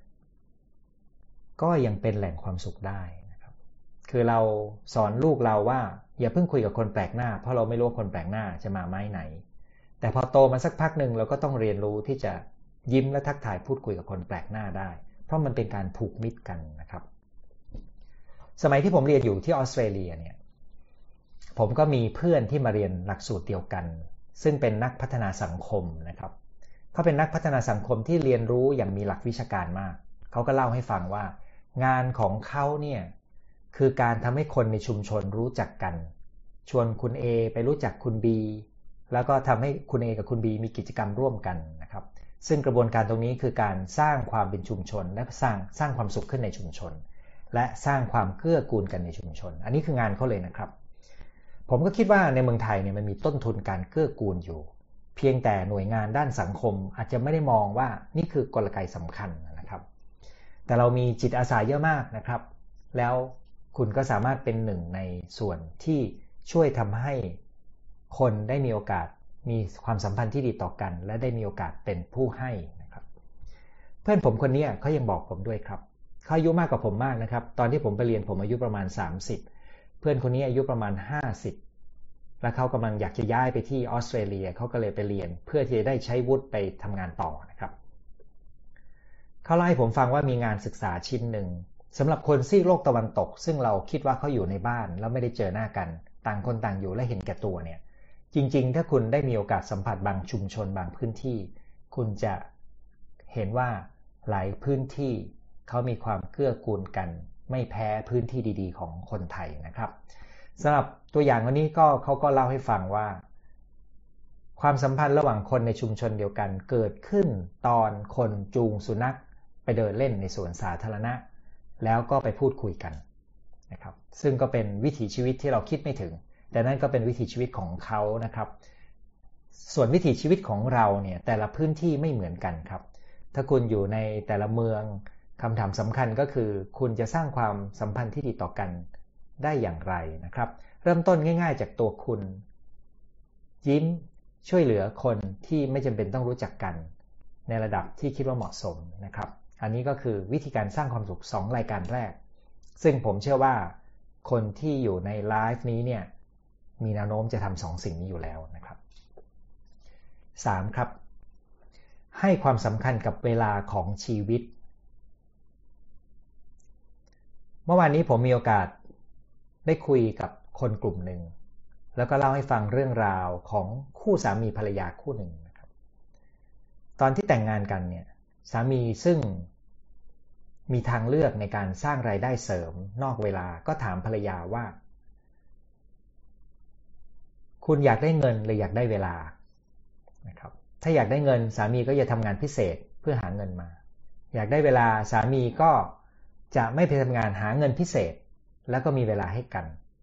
ก็ยังเป็นแหล่งความสุขได้นะครับคือเราสอนลูกเราว่าอย่าเพิ่งคุยกับคนแปลกหน้าเพราะเราไม่รู้ว่าคนแปลกหน้าจะมาไม้ไหนแต่พอโตมาสักพักหนึ่งเราก็ต้องเรียนรู้ที่จะยิ้มและทักทายพูดคุยกับคนแปลกหน้าได้เพราะมันเป็นการผูกมิตรกันนะครับสมัยที่ผมเรียนอยู่ที่ออสเตรเลียเนี่ยผมก็มีเพื่อนที่มาเรียนหลักสูตรเดียวกันซึ่งเป็นนักพัฒนาสังคมนะครับเขาเป็นนักพัฒนาสังคมที่เรียนรู้อย่างมีหลักวิชาการมากเขาก็เล่าให้ฟังว่างานของเขาเนี่ยคือการทำให้คนในชุมชนรู้จักกันชวนคุณ A ไปรู้จักคุณ B แล้วก็ทำให้คุณ A กับคุณ B มีกิจกรรมร่วมกันนะครับซึ่งกระบวนการตรงนี้คือการสร้างความเป็นชุมชนและสร้างสร้างความสุขขึ้นในชุมชนและสร้างความเกื้อกูลกันในชุมชนอันนี้คืองานเขาเลยนะครับผมก็คิดว่าในเมืองไทยเนี่ยมันมีต้นทุนการเกื้อกูลอยู่เพียงแต่หน่วยงานด้านสังคมอาจจะไม่ได้มองว่านี่คือกลไกสำคัญนะครับแต่เรามีจิตอาสาเยอะมากนะครับแล้วคุณก็สามารถเป็นหนึ่งในส่วนที่ช่วยทำให้คนได้มีโอกาสมีความสัมพันธ์ที่ดีต่อกันและได้มีโอกาสเป็นผู้ให้นะครับเพื่อนผมคนนี้เขายังบอกผมด้วยครับเขาอายุมากกว่าผมมากนะครับตอนที่ผมไปเรียนผมอายุประมาณสามสิบเพื่อนคนนี้อายุประมาณห้าสิบและเขากำลังอยากจะย้ายไปที่ออสเตรเลียเขาก็เลยไปเรียนเพื่อที่จะได้ใช้วุฒิไปทำงานต่อนะครับเขาเล่าให้ผมฟังว่ามีงานศึกษาชิ้นหนึ่งสำหรับคนซีกโลกตะวันตกซึ่งเราคิดว่าเขาอยู่ในบ้านแล้วไม่ได้เจอหน้ากันต่างคนต่างอยู่และเห็นแก่ตัวเนี่ยจริงๆถ้าคุณได้มีโอกาสสัมผัสบางชุมชนบางพื้นที่คุณจะเห็นว่าหลายพื้นที่เขามีความเกื้อกูลกันไม่แพ้พื้นที่ดีๆของคนไทยนะครับสำหรับตัวอย่างวันนี้ก็เขาก็เล่าให้ฟังว่าความสัมพันธ์ระหว่างคนในชุมชนเดียวกันเกิดขึ้นตอนคนจูงสุนัขไปเดินเล่นในสวนสาธารณะแล้วก็ไปพูดคุยกันนะครับซึ่งก็เป็นวิถีชีวิตที่เราคิดไม่ถึงแต่นั่นก็เป็นวิถีชีวิตของเขานะครับส่วนวิถีชีวิตของเราเนี่ยแต่ละพื้นที่ไม่เหมือนกันครับถ้าคุณอยู่ในแต่ละเมืองคำถามสำคัญก็คือคุณจะสร้างความสัมพันธ์ที่ดีต่อกันได้อย่างไรนะครับเริ่มต้นง่ายๆจากตัวคุณยิ้มช่วยเหลือคนที่ไม่จำเป็นต้องรู้จักกันในระดับที่คิดว่าเหมาะสมนะครับอันนี้ก็คือวิธีการสร้างความสุขสองรายการแรกซึ่งผมเชื่อว่าคนที่อยู่ในไลฟ์นี้เนี่ยมีแนวโน้มจะทำสองสิ่งนี้อยู่แล้วนะครับสามครับให้ความสำคัญกับเวลาของชีวิตเมื่อวานนี้ผมมีโอกาสได้คุยกับคนกลุ่มหนึ่งแล้วก็เล่าให้ฟังเรื่องราวของคู่สามีภรรยาคู่หนึ่งนะครับตอนที่แต่งงานกันเนี่ยสามีซึ่งมีทางเลือกในการสร้างรายได้เสริมนอกเวลาก็ถามภรรยาว่าคุณอยากได้เงินหรืออยากได้เวลานะครับถ้าอยากได้เงินสามีก็จะทำงานพิเศษเพื่อหาเงินมาอยากได้เวลาสามีก็จะไม่ไปทำงานหาเงินพิเศษแล้วก็มีเวลาให้กัน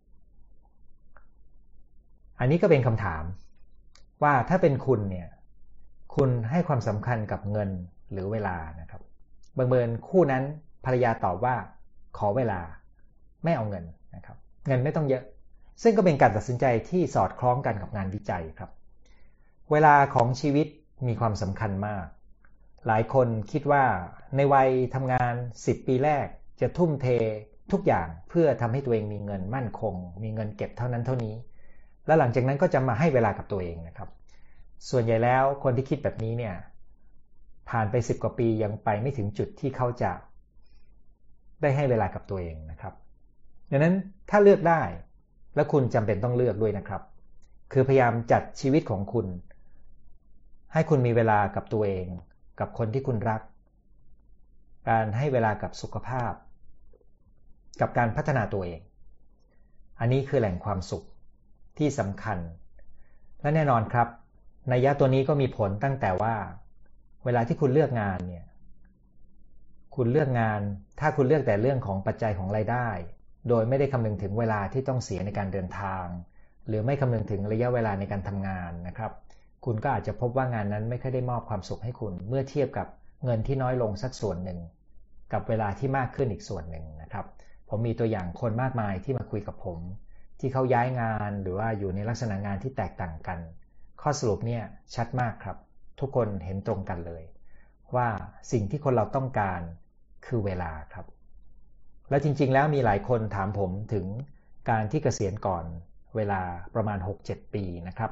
อันนี้ก็เป็นคำถามว่าถ้าเป็นคุณเนี่ยคุณให้ความสำคัญกับเงินหรือเวลานะครับบังเอิญคู่นั้นภรรยาตอบว่าขอเวลาไม่เอาเงินนะครับเงินไม่ต้องเยอะซึ่งก็เป็นการตัดสินใจที่สอดคล้องกันกับงานวิจัยครับเวลาของชีวิตมีความสำคัญมากหลายคนคิดว่าในวัยทำงานสิบปีแรกจะทุ่มเททุกอย่างเพื่อทำให้ตัวเองมีเงินมั่นคงมีเงินเก็บเท่านั้นเท่านี้แล้วหลังจากนั้นก็จะมาให้เวลากับตัวเองนะครับส่วนใหญ่แล้วคนที่คิดแบบนี้เนี่ยผ่านไปสิบกว่าปียังไปไม่ถึงจุดที่เขาจะได้ให้เวลากับตัวเองนะครับดังนั้นถ้าเลือกได้และคุณจำเป็นต้องเลือกด้วยนะครับคือพยายามจัดชีวิตของคุณให้คุณมีเวลากับตัวเองกับคนที่คุณรักการให้เวลากับสุขภาพกับการพัฒนาตัวเองอันนี้คือแหล่งความสุขที่สำคัญและแน่นอนครับนัยยะตัวนี้ก็มีผลตั้งแต่ว่าเวลาที่คุณเลือกงานเนี่ยคุณเลือกงานถ้าคุณเลือกแต่เรื่องของปัจจัยของรายได้โดยไม่ได้คำนึงถึงเวลาที่ต้องเสียในการเดินทางหรือไม่คำนึงถึงระยะเวลาในการทำงานนะครับคุณก็อาจจะพบว่างานนั้นไม่ค่อยได้มอบความสุขให้คุณเมื่อเทียบกับเงินที่น้อยลงสักส่วนหนึ่งกับเวลาที่มากขึ้นอีกส่วนหนึ่งนะครับผมมีตัวอย่างคนมากมายที่มาคุยกับผมที่เขาย้ายงานหรือว่าอยู่ในลักษณะงานที่แตกต่างกันข้อสรุปเนี่ยชัดมากครับทุกคนเห็นตรงกันเลยว่าสิ่งที่คนเราต้องการคือเวลาครับและจริงๆแล้วมีหลายคนถามผมถึงการที่เกษียณก่อนเวลาประมาณ หกเจ็ด ปีนะครับ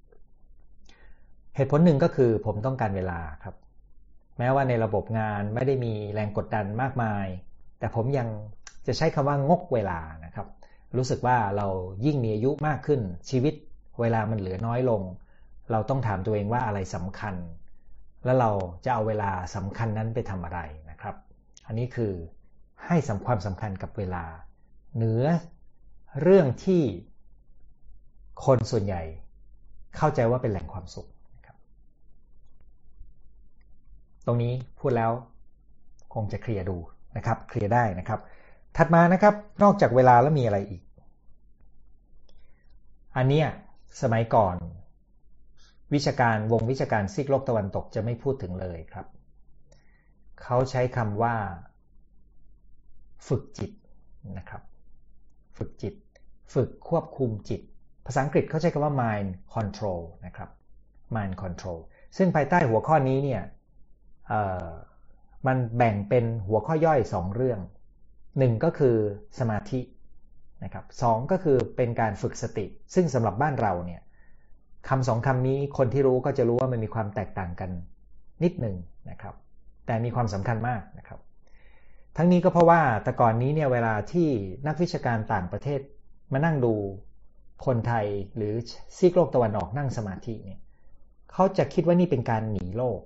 เหตุผลหนึ่งก็คือผมต้องการเวลาครับแม้ว่าในระบบงานไม่ได้มีแรงกดดันมากมายแต่ผมยังจะใช้คำว่างกเวลานะครับรู้สึกว่าเรายิ่งมีอายุมากขึ้นชีวิตเวลามันเหลือน้อยลงเราต้องถามตัวเองว่าอะไรสำคัญแล้วเราจะเอาเวลาสำคัญนั้นไปทำอะไรนะครับอันนี้คือให้ความสำคัญกับเวลาเหนือเรื่องที่คนส่วนใหญ่เข้าใจว่าเป็นแหล่งความสุขนะครับตรงนี้พูดแล้วคงจะเคลียร์ดูนะครับเคลียร์ได้นะครับถัดมานะครับนอกจากเวลาแล้วมีอะไรอีกอันนี้สมัยก่อนวิชาการวงวิชาการซีกโลกตะวันตกจะไม่พูดถึงเลยครับเขาใช้คำว่าฝึกจิตนะครับฝึกจิตฝึกควบคุมจิตภาษาอังกฤษเขาใช้คำว่า mind control นะครับ mind control ซึ่งภายใต้หัวข้อนี้เนี่ยเอ่อมันแบ่งเป็นหัวข้อย่อยสองเรื่องหนึ่งก็คือสมาธินะครับสองก็คือเป็นการฝึกสติซึ่งสำหรับบ้านเราเนี่ยคำสองคำนี้คนที่รู้ก็จะรู้ว่ามันมีความแตกต่างกันนิดหนึ่งนะครับแต่มีความสำคัญมากนะครับทั้งนี้ก็เพราะว่าแต่ก่อนนี้เนี่ยเวลาที่นักวิชาการต่างประเทศมานั่งดูคนไทยหรือซีกโลกตะวันออกนั่งสมาธิเนี่ยเขาจะคิดว่านี่เป็นการหนีโลก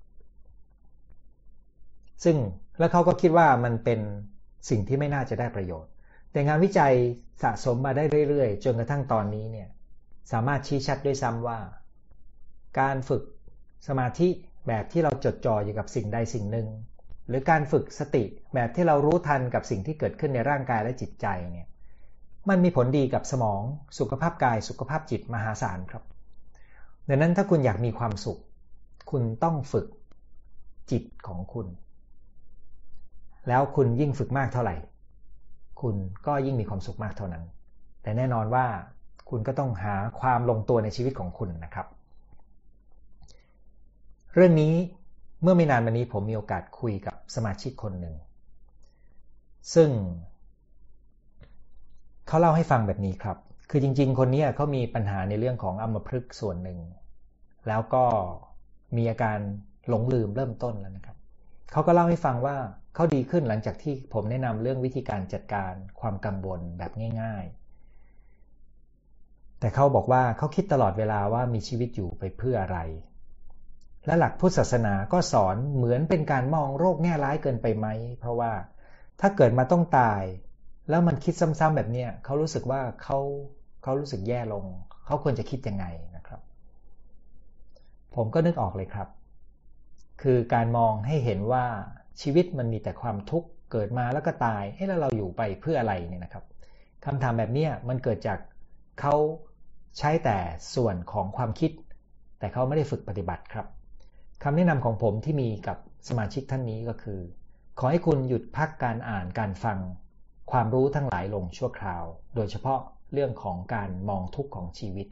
ซึ่งแล้วเขาก็คิดว่ามันเป็นสิ่งที่ไม่น่าจะได้ประโยชน์แต่งานวิจัยสะสมมาได้เรื่อยๆจนกระทั่งตอนนี้เนี่ยสามารถชี้ชัดด้วยซ้ำว่าการฝึกสมาธิแบบที่เราจดจ่ออยู่กับสิ่งใดสิ่งหนึ่งหรือการฝึกสติแบบที่เรารู้ทันกับสิ่งที่เกิดขึ้นในร่างกายและจิตใจเนี่ยมันมีผลดีกับสมองสุขภาพกายสุขภาพจิตมหาศาลครับดังนั้นถ้าคุณอยากมีความสุขคุณต้องฝึกจิตของคุณแล้วคุณยิ่งฝึกมากเท่าไหร่คุณก็ยิ่งมีความสุขมากเท่านั้นแต่แน่นอนว่าคุณก็ต้องหาความลงตัวในชีวิตของคุณนะครับเรื่องนี้เมื่อไม่นานมานี้ผมมีโอกาสคุยกับสมาชิกคนหนึ่งซึ่งเขาเล่าให้ฟังแบบนี้ครับคือจริงๆคนนี้เขามีปัญหาในเรื่องของอัมพฤกษ์ส่วนหนึ่งแล้วก็มีอาการหลงลืมเริ่มต้นแล้วนะครับเขาก็เล่าให้ฟังว่าเขาดีขึ้นหลังจากที่ผมแนะนำเรื่องวิธีการจัดการความกังวลแบบง่ายๆแต่เขาบอกว่าเขาคิดตลอดเวลาว่ามีชีวิตอยู่ไปเพื่ออะไรและหลักพุทธศาสนาก็สอนเหมือนเป็นการมองโรคแง่ร้ายเกินไปไหมเพราะว่าถ้าเกิดมาต้องตายแล้วมันคิดซ้ำๆแบบนี้เขารู้สึกว่าเขาเขารู้สึกแย่ลงเขาควรจะคิดยังไงนะครับผมก็นึกออกเลยครับคือการมองให้เห็นว่าชีวิตมันมีแต่ความทุกข์เกิดมาแล้วก็ตายเอ๊ะแล้วเราอยู่ไปเพื่ออะไรเนี่ยนะครับคำถามแบบนี้มันเกิดจากเขาใช้แต่ส่วนของความคิดแต่เขาไม่ได้ฝึกปฏิบัติครับคำแนะนำของผมที่มีกับสมาชิกท่านนี้ก็คือขอให้คุณหยุดพักการอ่านการฟังความรู้ทั้งหลายลงชั่วคราวโดยเฉพาะเรื่องของการมองทุกข์ของชีวิต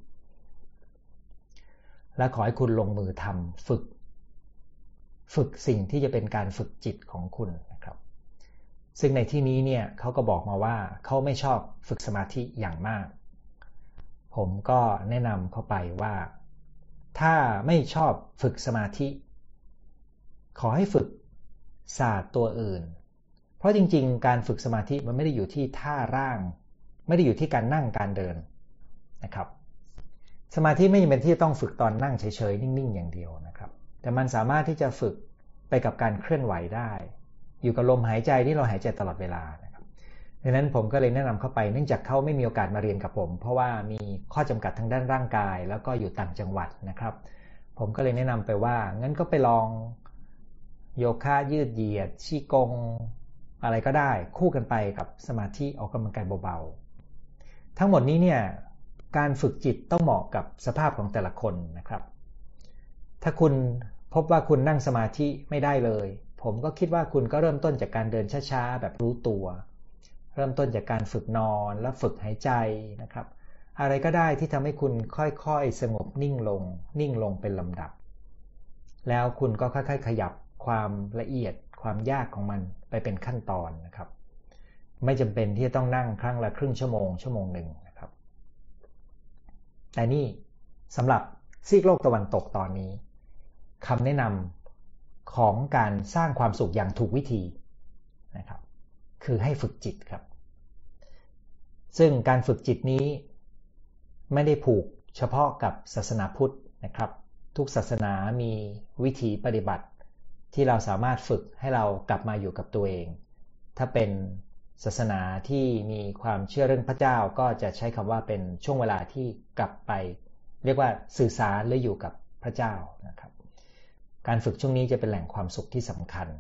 และขอให้คุณลงมือทำฝึกฝึกสิ่งที่จะเป็นการฝึกจิตของคุณนะครับซึ่งในที่นี้เนี่ยเขาก็บอกมาว่าเขาไม่ชอบฝึกสมาธิอย่างมากผมก็แนะนำเขาไปว่าถ้าไม่ชอบฝึกสมาธิขอให้ฝึกศาสตร์ตัวอื่นเพราะจริงๆการฝึกสมาธิมันไม่ได้อยู่ที่ท่าร่างไม่ได้อยู่ที่การนั่งการเดินนะครับสมาธิไม่จำเป็นที่จะต้องฝึกตอนนั่งเฉยๆนิ่งๆอย่างเดียวนะครับแต่มันสามารถที่จะฝึกไปกับการเคลื่อนไหวได้อยู่กับลมหายใจที่เราหายใจตลอดเวลานะครับดังนั้นผมก็เลยแนะนำเข้าไปเนื่องจากเขาไม่มีโอกาสมาเรียนกับผมเพราะว่ามีข้อจำกัดทางด้านร่างกายแล้วก็อยู่ต่างจังหวัดนะครับผมก็เลยแนะนำไปว่างั้นก็ไปลองโยคะยืดเหยียดชีกงอะไรก็ได้คู่กันไปกับสมาธิออกกำลังกายเบาๆทั้งหมดนี้เนี่ยการฝึกจิตต้องเหมาะกับสภาพของแต่ละคนนะครับถ้าคุณพบว่าคุณนั่งสมาธิไม่ได้เลยผมก็คิดว่าคุณก็เริ่มต้นจากการเดินช้าๆแบบรู้ตัวเริ่มต้นจากการฝึกนอนแล้วฝึกหายใจนะครับอะไรก็ได้ที่ทำให้คุณค่อยๆสงบนิ่งลงนิ่งลงเป็นลำดับแล้วคุณก็ค่อยๆขยับความละเอียดความยากของมันไปเป็นขั้นตอนนะครับไม่จำเป็นที่จะต้องนั่งครั้งละครึ่งชั่วโมงชั่วโมงหนึ่งนะครับแต่นี่สำหรับซีกโลกตะวันตกตอนนี้คำแนะนำของการสร้างความสุขอย่างถูกวิธีนะครับคือให้ฝึกจิตครับซึ่งการฝึกจิตนี้ไม่ได้ผูกเฉพาะกับศาสนาพุทธนะครับทุกศาสนามีวิธีปฏิบัติที่เราสามารถฝึกให้เรากลับมาอยู่กับตัวเองถ้าเป็นศาสนาที่มีความเชื่อเรื่องพระเจ้าก็จะใช้คำว่าเป็นช่วงเวลาที่กลับไปเรียกว่าสื่อสารหรืออยู่กับพระเจ้านะครับการฝึกช่วงนี้จะเป็นแหล่งความสุขที่สำคัญ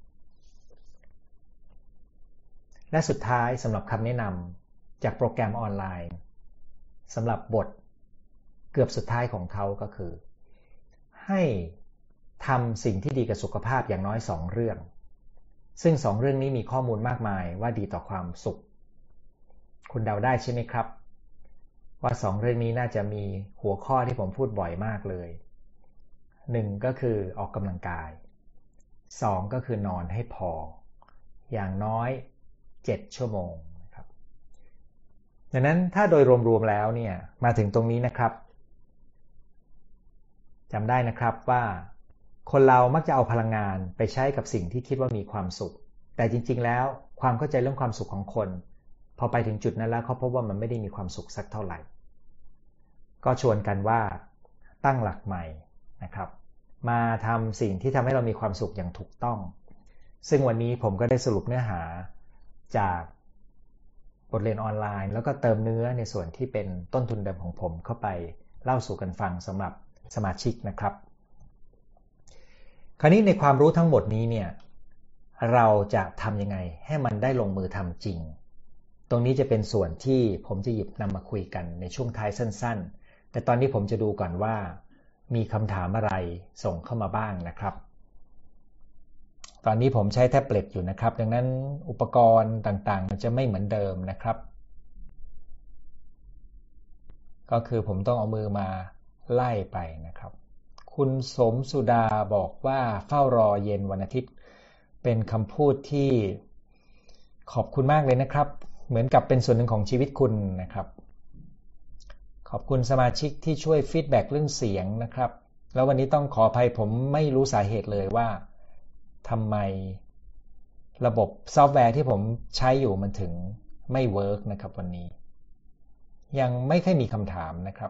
และสุดท้ายสำหรับคำแนะนำจากโปรแกรมออนไลน์สำหรับบทเกือบสุดท้ายของเขาก็คือให้ทำสิ่งที่ดีกับสุขภาพอย่างน้อยสองเรื่องซึ่งสองเรื่องนี้มีข้อมูลมากมายว่าดีต่อความสุขคุณเดาได้ใช่ไหมครับว่าสองเรื่องนี้น่าจะมีหัวข้อที่ผมพูดบ่อยมากเลยหนึ่งก็คือออกกำลังกายสองก็คือนอนให้พออย่างน้อยเจ็ดชั่วโมงนะครับดังนั้นถ้าโดยรวมๆแล้วเนี่ยมาถึงตรงนี้นะครับจำได้นะครับว่าคนเรามักจะเอาพลังงานไปใช้กับสิ่งที่คิดว่ามีความสุขแต่จริงๆแล้วความเข้าใจเรื่องความสุขของคนพอไปถึงจุดนั้นแล้วเขาพบว่ามันไม่ได้มีความสุขสักเท่าไหร่ก็ชวนกันว่าตั้งหลักใหม่นะครับมาทำสิ่งที่ทำให้เรามีความสุขอย่างถูกต้องซึ่งวันนี้ผมก็ได้สรุปเนื้อหาจากบทเรียนออนไลน์แล้วก็เติมเนื้อในส่วนที่เป็นต้นทุนเดิมของผมเข้าไปเล่าสู่กันฟังสำหรับสมาชิกนะครับคราวนี้ในความรู้ทั้งหมดนี้เนี่ยเราจะทำยังไงให้มันได้ลงมือทำจริงตรงนี้จะเป็นส่วนที่ผมจะหยิบนำมาคุยกันในช่วงท้ายสั้นๆแต่ตอนนี้ผมจะดูก่อนว่ามีคำถามอะไรส่งเข้ามาบ้างนะครับตอนนี้ผมใช้แท็บเล็ตอยู่นะครับดังนั้นอุปกรณ์ต่างๆมันจะไม่เหมือนเดิมนะครับก็คือผมต้องเอามือมาไล่ไปนะครับคุณสมสุดาบอกว่าเฝ้ารอเย็นวันอาทิตย์เป็นคำพูดที่ขอบคุณมากเลยนะครับเหมือนกับเป็นส่วนหนึ่งของชีวิตคุณนะครับขอบคุณสมาชิกที่ช่วยฟีดแบ็กเรื่องเสียงนะครับแล้ววันนี้ต้องขออภัยผมไม่รู้สาเหตุเลยว่าทำไมระบบซอฟต์แวร์ที่ผมใช้อยู่มันถึงไม่เวิร์กนะครับวันนี้ยังไม่ค่อยมีคำถามนะครับ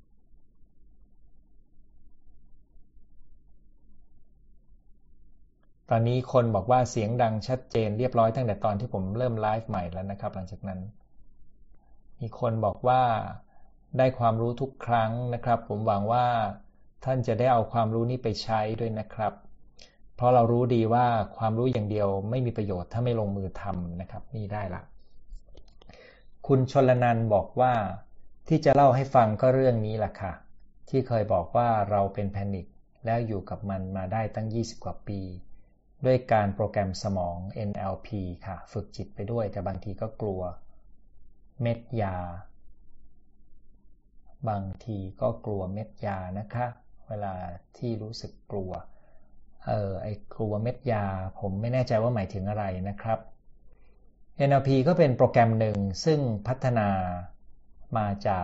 ตอนนี้คนบอกว่าเสียงดังชัดเจนเรียบร้อยตั้งแต่ตอนที่ผมเริ่มไลฟ์ใหม่แล้วนะครับหลังจากนั้นมีคนบอกว่าได้ความรู้ทุกครั้งนะครับผมหวังว่าท่านจะได้เอาความรู้นี้ไปใช้ด้วยนะครับเพราะเรารู้ดีว่าความรู้อย่างเดียวไม่มีประโยชน์ถ้าไม่ลงมือทำนะครับนี่ได้ละคุณชลนันท์บอกว่าที่จะเล่าให้ฟังก็เรื่องนี้แหละค่ะที่เคยบอกว่าเราเป็นแพนิคแล้วอยู่กับมันมาได้ตั้งยี่สิบกว่าปีด้วยการโปรแกรมสมอง เอ็น แอล พี ค่ะฝึกจิตไปด้วยแต่บางทีก็กลัวเม็ดยาบางทีก็กลัวเม็ดยานะคะเวลาที่รู้สึกกลัวเออไอ้กลัวเม็ดยาผมไม่แน่ใจว่าหมายถึงอะไรนะครับ เอ็น แอล พี ก็เป็นโปรแกรมหนึ่งซึ่งพัฒนามาจาก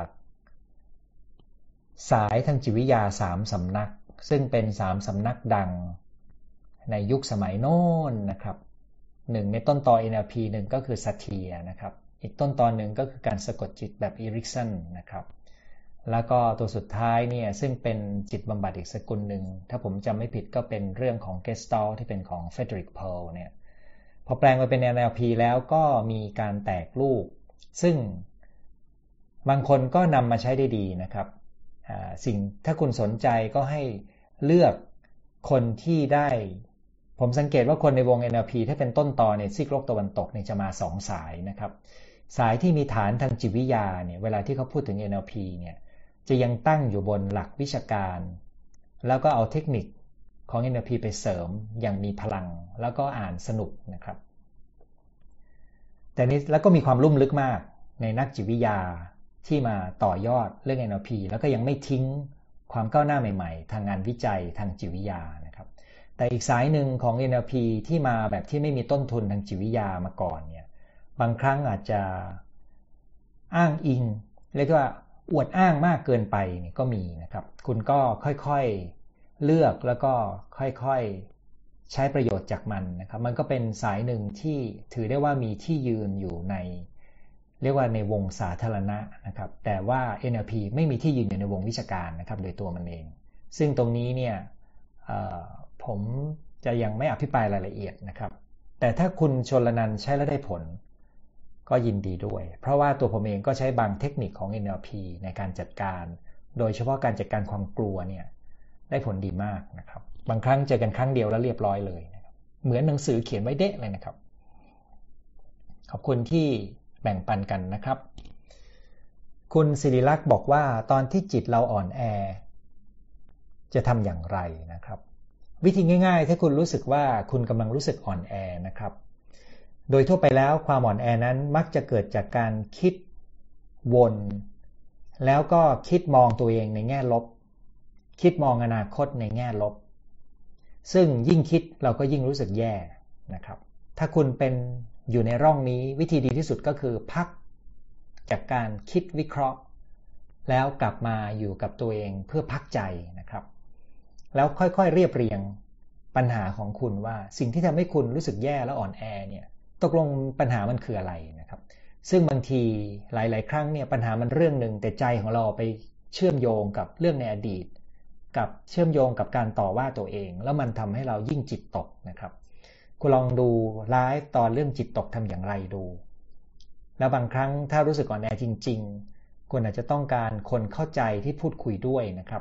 สายทางจิตวิทยาสามสำนักซึ่งเป็นสามสำนักดังในยุคสมัยโน้นนะครับหนึ่งในต้นตอ เอ็น แอล พี หนึ่งก็คือสัตเทียนะครับอีกต้นตอนหนึ่งก็คือการสะกดจิตแบบอีริกสันนะครับแล้วก็ตัวสุดท้ายเนี่ยซึ่งเป็นจิตบำบัดอีกสกุลหนึ่งถ้าผมจำไม่ผิดก็เป็นเรื่องของเกสตอลที่เป็นของเฟเดริกเพลเนี่ยพอแปลงมาเป็น เอ็น แอล พี แล้วก็มีการแตกลูกซึ่งบางคนก็นำมาใช้ได้ดีนะครับสิ่งถ้าคุณสนใจก็ให้เลือกคนที่ได้ผมสังเกตว่าคนในวง เอ็น แอล พี ถ้าเป็นต้นตอในซีกโลกตะวันตกเนี่ยจะมาสองสายนะครับสายที่มีฐานทางจิตวิทยาเนี่ยเวลาที่เขาพูดถึง เอ็น แอล พี เนี่ยจะยังตั้งอยู่บนหลักวิชาการแล้วก็เอาเทคนิคของ เอ็น แอล พี ไปเสริมอย่างมีพลังแล้วก็อ่านสนุกนะครับแต่นี้แล้วก็มีความลุ่มลึกมากในนักจิตวิทยาที่มาต่อยอดเรื่อง เอ็น แอล พี แล้วก็ยังไม่ทิ้งความก้าวหน้าใหม่ๆทางงานวิจัยทางจิตวิทยานะครับแต่อีกสายหนึ่งของ เอ็น แอล พี ที่มาแบบที่ไม่มีต้นทุนทางจิตวิทยามาก่อนเนี่ยบางครั้งอาจจะอ้างอิงเรียกว่าอวดอ้างมากเกินไปก็มีนะครับคุณก็ค่อยๆเลือกแล้วก็ค่อยๆใช้ประโยชน์จากมันนะครับมันก็เป็นสายหนึ่งที่ถือได้ว่ามีที่ยืนอยู่ในเรียกว่าในวงสาธารณะนะครับแต่ว่า เอ็น แอล พี ไม่มีที่ยืนอยู่ในวงวิชาการนะครับโดยตัวมันเองซึ่งตรงนี้เนี่ยผมจะยังไม่อภิปรายรายละเอียดนะครับแต่ถ้าคุณชลนันท์ใช้แล้วได้ผลก็ยินดีด้วยเพราะว่าตัวผมเองก็ใช้บางเทคนิคของ เอ็น แอล พี ในการจัดการโดยเฉพาะการจัดการความกลัวเนี่ยได้ผลดีมากนะครับบางครั้งเจอกันครั้งเดียวแล้วเรียบร้อยเลยนะครับเหมือนหนังสือเขียนไว้เด๊ะเลยนะครับขอบคุณที่แบ่งปันกันนะครับคุณศิริลักษณ์บอกว่าตอนที่จิตเราอ่อนแอจะทำอย่างไรนะครับวิธีง่ายๆถ้าคุณรู้สึกว่าคุณกำลังรู้สึกอ่อนแอนะครับโดยทั่วไปแล้วความอ่อนแอนั้นมักจะเกิดจากการคิดวนแล้วก็คิดมองตัวเองในแง่ลบคิดมองอนาคตในแง่ลบซึ่งยิ่งคิดเราก็ยิ่งรู้สึกแย่นะครับถ้าคุณเป็นอยู่ในร่องนี้วิธีดีที่สุดก็คือพักจากการคิดวิเคราะห์แล้วกลับมาอยู่กับตัวเองเพื่อพักใจนะครับแล้วค่อยๆเรียบเรียงปัญหาของคุณว่าสิ่งที่ทำให้คุณรู้สึกแย่และอ่อนแอเนี่ยตกลงปัญหามันคืออะไรนะครับซึ่งบางทีหลายๆครั้งเนี่ยปัญหามันเรื่องนึงแต่ใจของเราไปเชื่อมโยงกับเรื่องในอดีตกับเชื่อมโยงกับการต่อว่าตัวเองแล้วมันทำให้เรายิ่งจิตตกนะครับคุณลองดูไลฟ์ตอนเรื่องจิตตกทำอย่างไรดูแล้วบางครั้งถ้ารู้สึกอ่อนแอจริงๆคุณอาจจะต้องการคนเข้าใจที่พูดคุยด้วยนะครับ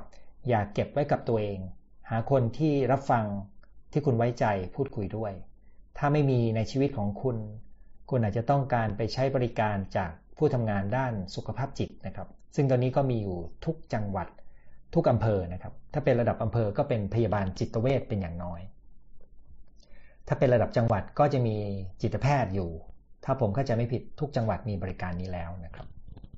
อย่าเก็บไว้กับตัวเองหาคนที่รับฟังที่คุณไว้ใจพูดคุยด้วยถ้าไม่มีในชีวิตของคุณคุณอาจจะต้องการไปใช้บริการจากผู้ทำงานด้านสุขภาพจิตนะครับซึ่งตอนนี้ก็มีอยู่ทุกจังหวัดทุกอำเภอนะครับถ้าเป็นระดับอำเภอก็เป็นพยาบาลจิตเวชเป็นอย่างน้อยถ้าเป็นระดับจังหวัดก็จะมีจิตแพทย์อยู่ถ้าผมเข้าใจไม่ผิดทุกจังหวัดมีบริการนี้แล้วนะครับ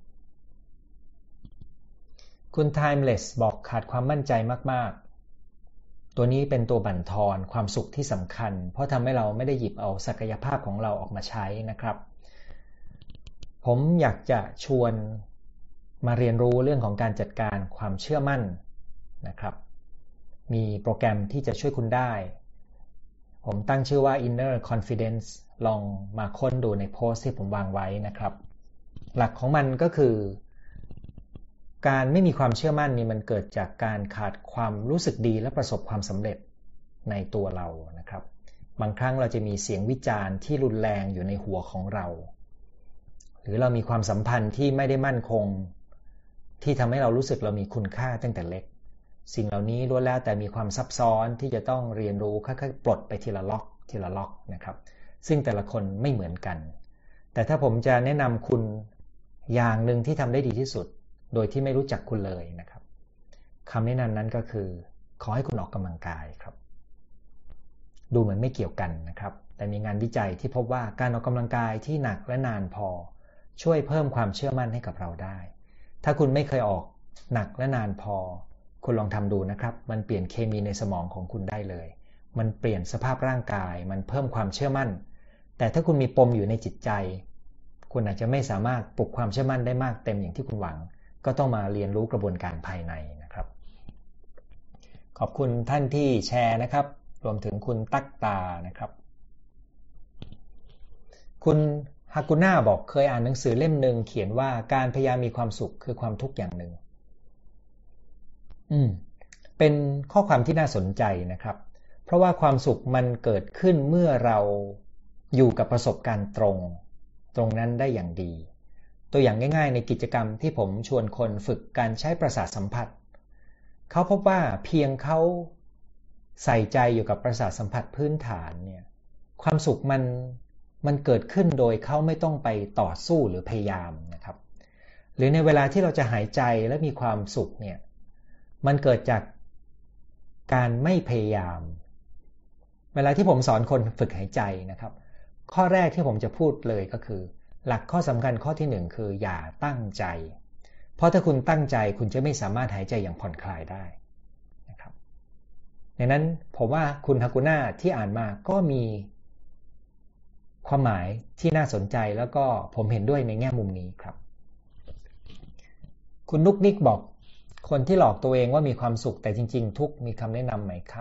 คุณ Timeless บอกขาดความมั่นใจมากๆตัวนี้เป็นตัวบั่นทอนความสุขที่สำคัญเพราะทำให้เราไม่ได้หยิบเอาศักยภาพของเราออกมาใช้นะครับผมอยากจะชวนมาเรียนรู้เรื่องของการจัดการความเชื่อมั่นนะครับมีโปรแกรมที่จะช่วยคุณได้ผมตั้งชื่อว่า Inner Confidence ลองมาค้นดูในโพสต์ที่ผมวางไว้นะครับหลักของมันก็คือการไม่มีความเชื่อมั่นนี่มันเกิดจากการขาดความรู้สึกดีและประสบความสำเร็จในตัวเรานะครับบางครั้งเราจะมีเสียงวิจารณ์ที่รุนแรงอยู่ในหัวของเราหรือเรามีความสัมพันธ์ที่ไม่ได้มั่นคงที่ทำให้เรารู้สึกเรามีคุณค่าตั้งแต่เล็กสิ่งเหล่านี้ล้วนแล้วแต่มีความซับซ้อนที่จะต้องเรียนรู้ค่อยๆปลดไปทีละล็อกทีละล็อกนะครับซึ่งแต่ละคนไม่เหมือนกันแต่ถ้าผมจะแนะนำคุณอย่างหนึ่งที่ทำได้ดีที่สุดโดยที่ไม่รู้จักคุณเลยนะครับคำแนะนำนั้นก็คือขอให้คุณออกกำลังกายครับดูเหมือนไม่เกี่ยวกันนะครับแต่มีงานวิจัยที่พบว่าการออกกำลังกายที่หนักและนานพอช่วยเพิ่มความเชื่อมั่นให้กับเราได้ถ้าคุณไม่เคยออกหนักและนานพอคุณลองทำดูนะครับมันเปลี่ยนเคมีในสมองของคุณได้เลยมันเปลี่ยนสภาพร่างกายมันเพิ่มความเชื่อมั่นแต่ถ้าคุณมีปมอยู่ในจิตใจคุณอาจจะไม่สามารถปลุกความเชื่อมั่นได้มากเต็มอย่างที่คุณหวังก็ต้องมาเรียนรู้กระบวนการภายในนะครับขอบคุณท่านที่แชร์นะครับรวมถึงคุณตั๊กตานะครับคุณฮากุน่าบอกเคยอ่านหนังสือเล่มหนึ่งเขียนว่าการพยายามมีความสุขคือความทุกข์อย่างหนึ่งอืมเป็นข้อความที่น่าสนใจนะครับเพราะว่าความสุขมันเกิดขึ้นเมื่อเราอยู่กับประสบการณ์ตรงตรงนั้นได้อย่างดีตัวอย่างง่ายๆในกิจกรรมที่ผมชวนคนฝึกการใช้ประสาทสัมผัสเขาพบว่าเพียงเขาใส่ใจอยู่กับประสาทสัมผัสพื้นฐานเนี่ยความสุขมันมันเกิดขึ้นโดยเขาไม่ต้องไปต่อสู้หรือพยายามนะครับหรือในเวลาที่เราจะหายใจและมีความสุขเนี่ยมันเกิดจากการไม่พยายามเวลาที่ผมสอนคนฝึกหายใจนะครับข้อแรกที่ผมจะพูดเลยก็คือหลักข้อสำคัญข้อที่หนึ่งคืออย่าตั้งใจเพราะถ้าคุณตั้งใจคุณจะไม่สามารถหายใจอย่างผ่อนคลายได้นะครับดังนั้นผมว่าคุณฮากุน่าที่อ่านมาก็มีความหมายที่น่าสนใจแล้วก็ผมเห็นด้วยในแง่มุมนี้ครับคุณนุกนิกบอกคนที่หลอกตัวเองว่ามีความสุขแต่จริงๆทุกมีคำแนะนำไหมคะ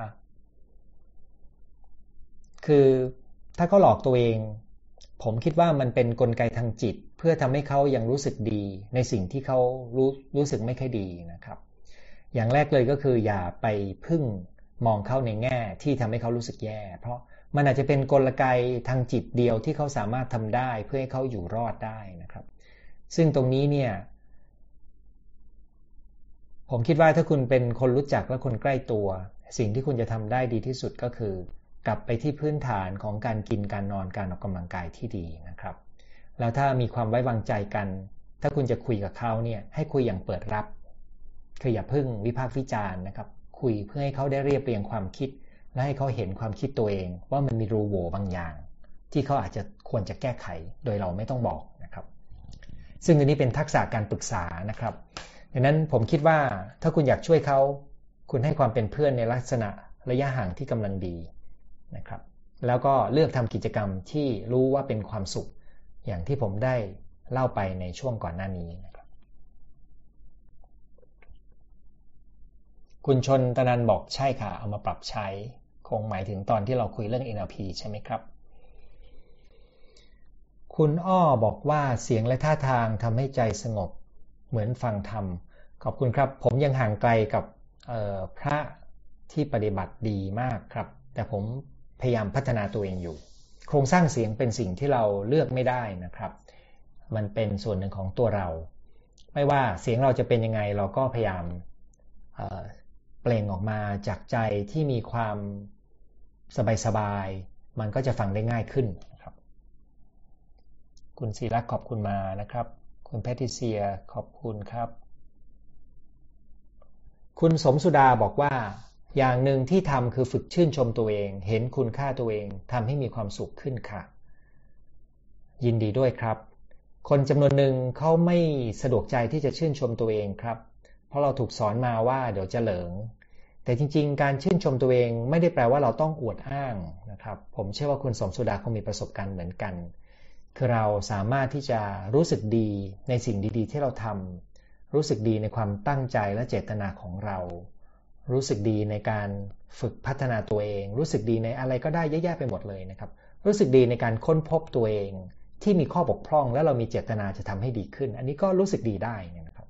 คือถ้าเขาหลอกตัวเองผมคิดว่ามันเป็นกลไกทางจิตเพื่อทำให้เขายังรู้สึกดีในสิ่งที่เขารู้รู้สึกไม่ค่อยดีนะครับอย่างแรกเลยก็คืออย่าไปพึ่งมองเข้าในแง่ที่ทำให้เขารู้สึกแย่เพราะมันอาจจะเป็นกลไกทางจิตเดียวที่เขาสามารถทำได้เพื่อให้เขาอยู่รอดได้นะครับซึ่งตรงนี้เนี่ยผมคิดว่าถ้าคุณเป็นคนรู้จักและคนใกล้ตัวสิ่งที่คุณจะทำได้ดีที่สุดก็คือกลับไปที่พื้นฐานของการกินการนอนการออกกำลังกายที่ดีนะครับแล้วถ้ามีความไว้วางใจกันถ้าคุณจะคุยกับเขาเนี่ยให้คุยอย่างเปิดรับคืออย่าพึ่งวิพากษ์วิจารณ์นะครับคุยเพื่อให้เขาได้เรียบเรียงความคิดและให้เขาเห็นความคิดตัวเองว่ามันมีรูโหว่บางอย่างที่เขาอาจจะควรจะแก้ไขโดยเราไม่ต้องบอกนะครับซึ่งอันนี้เป็นทักษะการปรึกษานะครับดังนั้นผมคิดว่าถ้าคุณอยากช่วยเขาคุณให้ความเป็นเพื่อนในลักษณะระยะห่างที่กำลังดีนะครับแล้วก็เลือกทำกิจกรรมที่รู้ว่าเป็นความสุขอย่างที่ผมได้เล่าไปในช่วงก่อนหน้านี้นะครับคุณชนตนันบอกใช่ค่ะเอามาปรับใช้คงหมายถึงตอนที่เราคุยเรื่อง เอ็น แอล พี ใช่ไหมครับคุณอ้อบอกว่าเสียงและท่าทางทำให้ใจสงบเหมือนฟังธรรมขอบคุณครับผมยังห่างไกลกับพระที่ปฏิบัติดีมากครับแต่ผมพยายามพัฒนาตัวเองอยู่โครงสร้างเสียงเป็นสิ่งที่เราเลือกไม่ได้นะครับมันเป็นส่วนหนึ่งของตัวเราไม่ว่าเสียงเราจะเป็นยังไงเราก็พยายามล่งออกมาจากใจที่มีความสบายๆมันก็จะฟังได้ง่ายขึ้นนะครับคุณศิรักษ์ขอบคุณมานะครับคุณแพทริเซียขอบคุณครับคุณสมสุดาบอกว่าอย่างหนึ่งที่ทำคือฝึกชื่นชมตัวเองเห็นคุณค่าตัวเองทำให้มีความสุขขึ้นค่ะยินดีด้วยครับคนจำนวนหนึ่งเขาไม่สะดวกใจที่จะชื่นชมตัวเองครับเพราะเราถูกสอนมาว่าเดี๋ยวจะเหลิงแต่จริงๆการชื่นชมตัวเองไม่ได้แปลว่าเราต้องอวดอ้างนะครับผมเชื่อว่าคุณสมสุดาคงมีประสบการณ์เหมือนกันคือเราสามารถที่จะรู้สึกดีในสิ่งดีๆที่เราทำรู้สึกดีในความตั้งใจและเจตนาของเรารู้สึกดีในการฝึกพัฒนาตัวเองรู้สึกดีในอะไรก็ได้เยอะแยะไปหมดเลยนะครับรู้สึกดีในการค้นพบตัวเองที่มีข้อบกพร่องและเรามีเจตนาจะทำให้ดีขึ้นอันนี้ก็รู้สึกดีได้นะครับ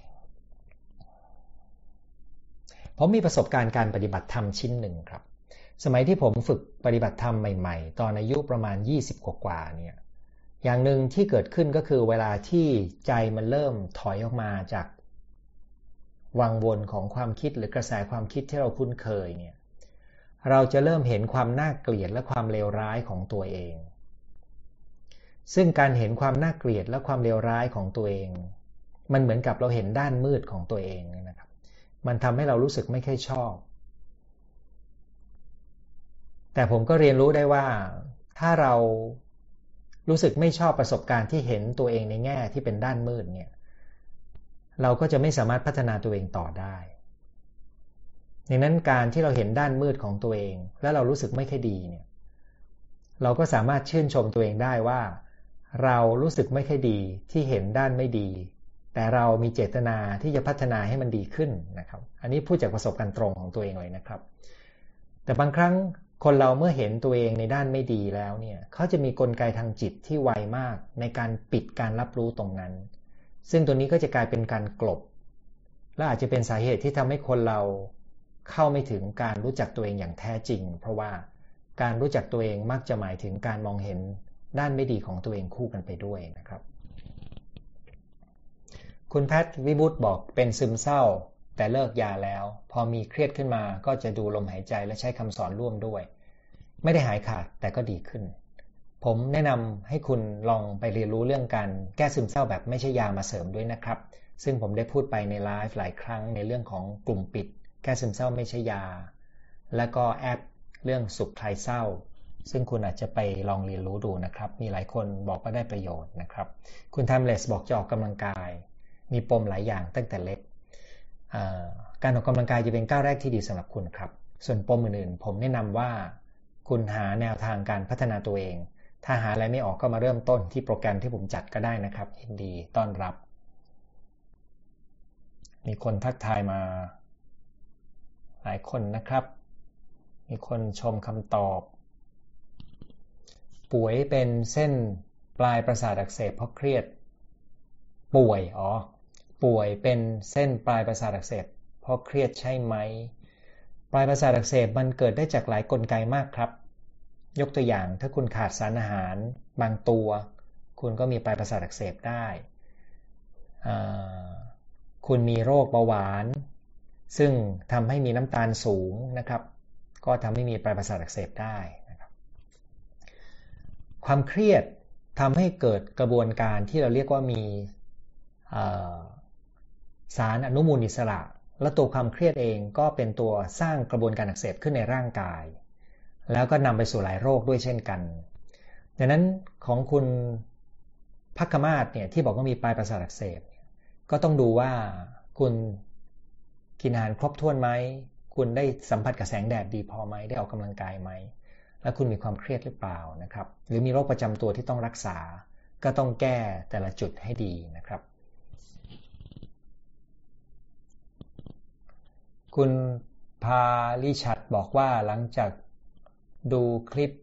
ผมมีประสบการณ์การปฏิบัติธรรมชิ้นหนึ่งครับสมัยที่ผมฝึกปฏิบัติธรรมใหม่ๆตอนอายุประมาณยี่สิบกว่าๆเนี่ยอย่างหนึ่งที่เกิดขึ้นก็คือเวลาที่ใจมันเริ่มถอยออกมาจากวังวนของความคิดหรือกระแสความคิดที่เราคุ้นเคยเนี่ยเราจะเริ่มเห็นความน่าเกลียดและความเลวร้ายของตัวเองซึ่งการเห็นความน่าเกลียดและความเลวร้ายของตัวเองมันเหมือนกับเราเห็นด้านมืดของตัวเองนะครับมันทำให้เรารู้สึกไม่ค่อยชอบแต่ผมก็เรียนรู้ได้ว่าถ้าเรารู้สึกไม่ชอบประสบการณ์ที่เห็นตัวเองในแง่ที่เป็นด้านมืดเนี่ยเราก็จะไม่สามารถพัฒนาตัวเองต่อได้ดังนั้นการที่เราเห็นด้านมืดของตัวเองและเรารู้สึกไม่ค่อยดีเนี่ยเราก็สามารถชื่นชมตัวเองได้ว่าเรารู้สึกไม่ค่อยดีที่เห็นด้านไม่ดีแต่เรามีเจตนาที่จะพัฒนาให้มันดีขึ้นนะครับอันนี้พูดจากประสบการณ์ตรงของตัวเองเลยนะครับแต่บางครั้งคนเราเมื่อเห็นตัวเองในด้านไม่ดีแล้วเนี่ยเขาจะมีกลไกทางจิตที่ไวมากในการปิดการรับรู้ตรงนั้นซึ่งตัวนี้ก็จะกลายเป็นการกลบและอาจจะเป็นสาเหตุที่ทำให้คนเราเข้าไม่ถึงการรู้จักตัวเองอย่างแท้จริงเพราะว่าการรู้จักตัวเองมักจะหมายถึงการมองเห็นด้านไม่ดีของตัวเองคู่กันไปด้วยนะครับคุณแพทวิบุตรบอกเป็นซึมเศร้าแต่เลิกยาแล้วพอมีเครียดขึ้นมาก็จะดูลมหายใจและใช้คำสอนร่วมด้วยไม่ได้หายขาดแต่ก็ดีขึ้นผมแนะนำให้คุณลองไปเรียนรู้เรื่องการแก้ซึมเศร้าแบบไม่ใช่ยามาเสริมด้วยนะครับซึ่งผมได้พูดไปในไลฟ์หลายครั้งในเรื่องของกลุ่มปิดแก้ซึมเศร้าไม่ใช่ยาและก็แอปเรื่องสุขคลายเศร้าซึ่งคุณอาจจะไปลองเรียนรู้ดูนะครับมีหลายคนบอกว่าได้ประโยชน์นะครับคุณ Timeless บอกจะออกกำลังกายมีปมหลายอย่างตั้งแต่เล็กการออกกำลังกายจะเป็นก้าวแรกที่ดีสำหรับคุณครับส่วนปมอื่นๆผมแนะนำว่าคุณหาแนวทางการพัฒนาตัวเองถ้าหาอะไรไม่ออกก็มาเริ่มต้นที่โปรแกรมที่ผมจัดก็ได้นะครับยินดีต้อนรับมีคนทักทายมาหลายคนนะครับมีคนชมคำตอบป่วยเป็นเส้นปลายประสาทอักเสบเพราะเครียดป่วยอ๋อป่วยเป็นเส้นปลายประสาทอักเสบเพราะเครียดใช่ไหมปลายประสาทอักเสบมันเกิดได้จากหลายกลไกมากครับยกตัวอย่างถ้าคุณขาดสารอาหารบางตัวคุณก็มีปลายประสาทอักเสบได้คุณมีโรคเบาหวานซึ่งทำให้มีน้ำตาลสูงนะครับก็ทำให้มีปลายประสาทอักเสบได้นะครับความเครียดทำให้เกิดกระบวนการที่เราเรียกว่ามีสารอนุมูลอิสระและตัวความเครียดเองก็เป็นตัวสร้างกระบวนการอักเสบขึ้นในร่างกายแล้วก็นำไปสู่หลายโรคด้วยเช่นกันดังนั้นของคุณภัคมาศเนี่ยที่บอกว่ามีปลายประสาทอักเสบก็ต้องดูว่าคุณกินอาหารครบถ้วนไหมคุณได้สัมผัสกับแสงแดดดีพอไหมได้ออกกำลังกายไหมและคุณมีความเครียดหรือเปล่านะครับหรือมีโรคประจำตัวที่ต้องรักษาก็ต้องแก้แต่ละจุดให้ดีนะครับคุณพาลิชัดบอกว่าหลังจากดูคลิป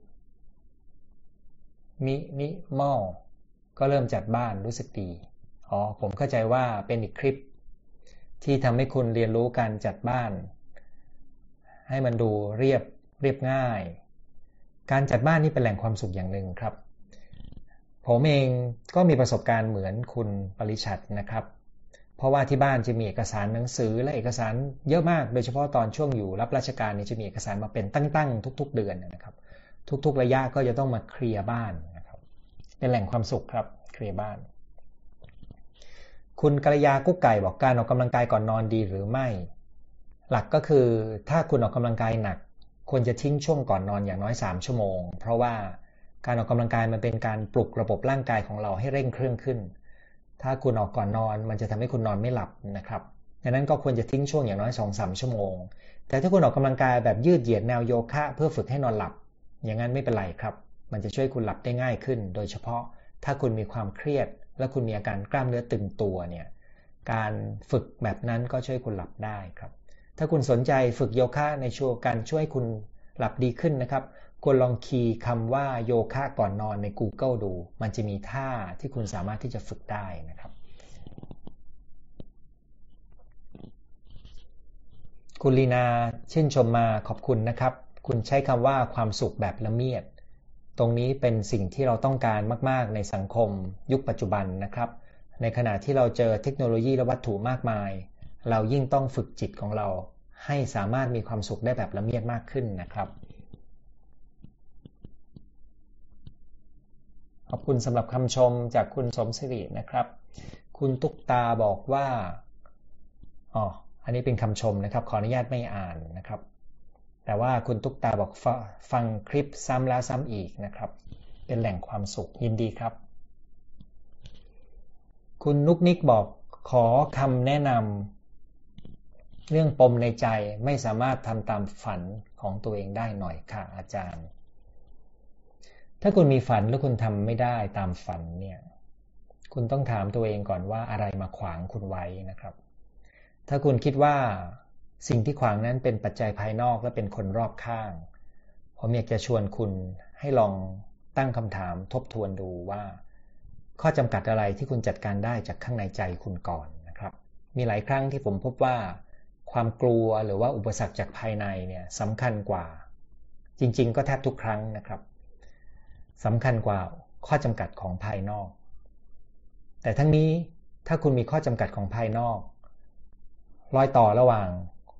มินิมอลก็เริ่มจัดบ้านรู้สึกดีอ๋อผมเข้าใจว่าเป็นอีกคลิปที่ทำให้คุณเรียนรู้การจัดบ้านให้มันดูเรียบเรียบง่ายการจัดบ้านนี่เป็นแหล่งความสุขอย่างหนึ่งครับผมเองก็มีประสบการณ์เหมือนคุณปริชัดนะครับเพราะว่าที่บ้านจะมีเอกสารหนังสือและเอกสารเยอะมากโดยเฉพาะตอนช่วงอยู่รับราชการเนี่ยจะมีเอกสารมาเป็นตั้งๆทุกๆเดือนนะครับทุกๆระยะก็จะต้องมาเคลียร์บ้านนะครับเป็นแหล่งความสุขครับเคลียร์บ้านคุณกัลยากุ๊กไก่บอกการออกกำลังกายก่อนนอนดีหรือไม่หลักก็คือถ้าคุณออกกำลังกายหนักควรจะทิ้งช่วงก่อนนอนอย่างน้อยสามชั่วโมงเพราะว่าการออกกำลังกายมันเป็นการปลุกระบบร่างกายของเราให้เร่งเครื่องขึ้นถ้าคุณออกก่อนนอนมันจะทำให้คุณนอนไม่หลับนะครับดังนั้นก็ควรจะทิ้งช่วงอย่างน้อย สองถึงสาม ชั่วโมงแต่ถ้าคุณออกกำลังกายแบบยืดเหยียดแนวโยคะเพื่อฝึกให้นอนหลับอย่างนั้นไม่เป็นไรครับมันจะช่วยคุณหลับได้ง่ายขึ้นโดยเฉพาะถ้าคุณมีความเครียดและคุณมีอาการกล้ามเนื้อตึงตัวเนี่ยการฝึกแบบนั้นก็ช่วยคุณหลับได้ครับถ้าคุณสนใจฝึกโยคะในช่วงการช่วยคุณหลับดีขึ้นนะครับควรลองคีย์คำว่าโยคะก่อนนอนใน Google ดูมันจะมีท่าที่คุณสามารถที่จะฝึกได้นะครับคุณลีนาชื่นชมมาขอบคุณนะครับคุณใช้คำว่าความสุขแบบละเมียดตรงนี้เป็นสิ่งที่เราต้องการมากๆในสังคมยุคปัจจุบันนะครับในขณะที่เราเจอเทคโนโลยีและวัตถุมากมายเรายิ่งต้องฝึกจิตของเราให้สามารถมีความสุขได้แบบละเมียดมากขึ้นนะครับขอบคุณสำหรับคำชมจากคุณสมศิรินะครับคุณตุ๊กตาบอกว่าอ๋ออันนี้เป็นคำชมนะครับขออนุญาตไม่อ่านนะครับแต่ว่าคุณตุ๊กตาบอกฟฟังคลิปซ้ำแล้วซ้ำอีกนะครับเป็นแหล่งความสุขยินดีครับคุณนุกนิกบอกขอคำแนะนำเรื่องปมในใจไม่สามารถทำตามฝันของตัวเองได้หน่อยค่ะอาจารย์ถ้าคุณมีฝันแล้วคุณทำไม่ได้ตามฝันเนี่ยคุณต้องถามตัวเองก่อนว่าอะไรมาขวางคุณไว้นะครับถ้าคุณคิดว่าสิ่งที่ขวางนั้นเป็นปัจจัยภายนอกและเป็นคนรอบข้างผมอยากจะชวนคุณให้ลองตั้งคำถามทบทวนดูว่าข้อจำกัดอะไรที่คุณจัดการได้จากข้างในใจคุณก่อนนะครับมีหลายครั้งที่ผมพบว่าความกลัวหรือว่าอุปสรรคจากภายในเนี่ยสำคัญกว่าจริงๆก็แทบทุกครั้งนะครับสำคัญกว่าข้อจำกัดของภายนอกแต่ทั้งนี้ถ้าคุณมีข้อจำกัดของภายนอกรอยต่อระหว่าง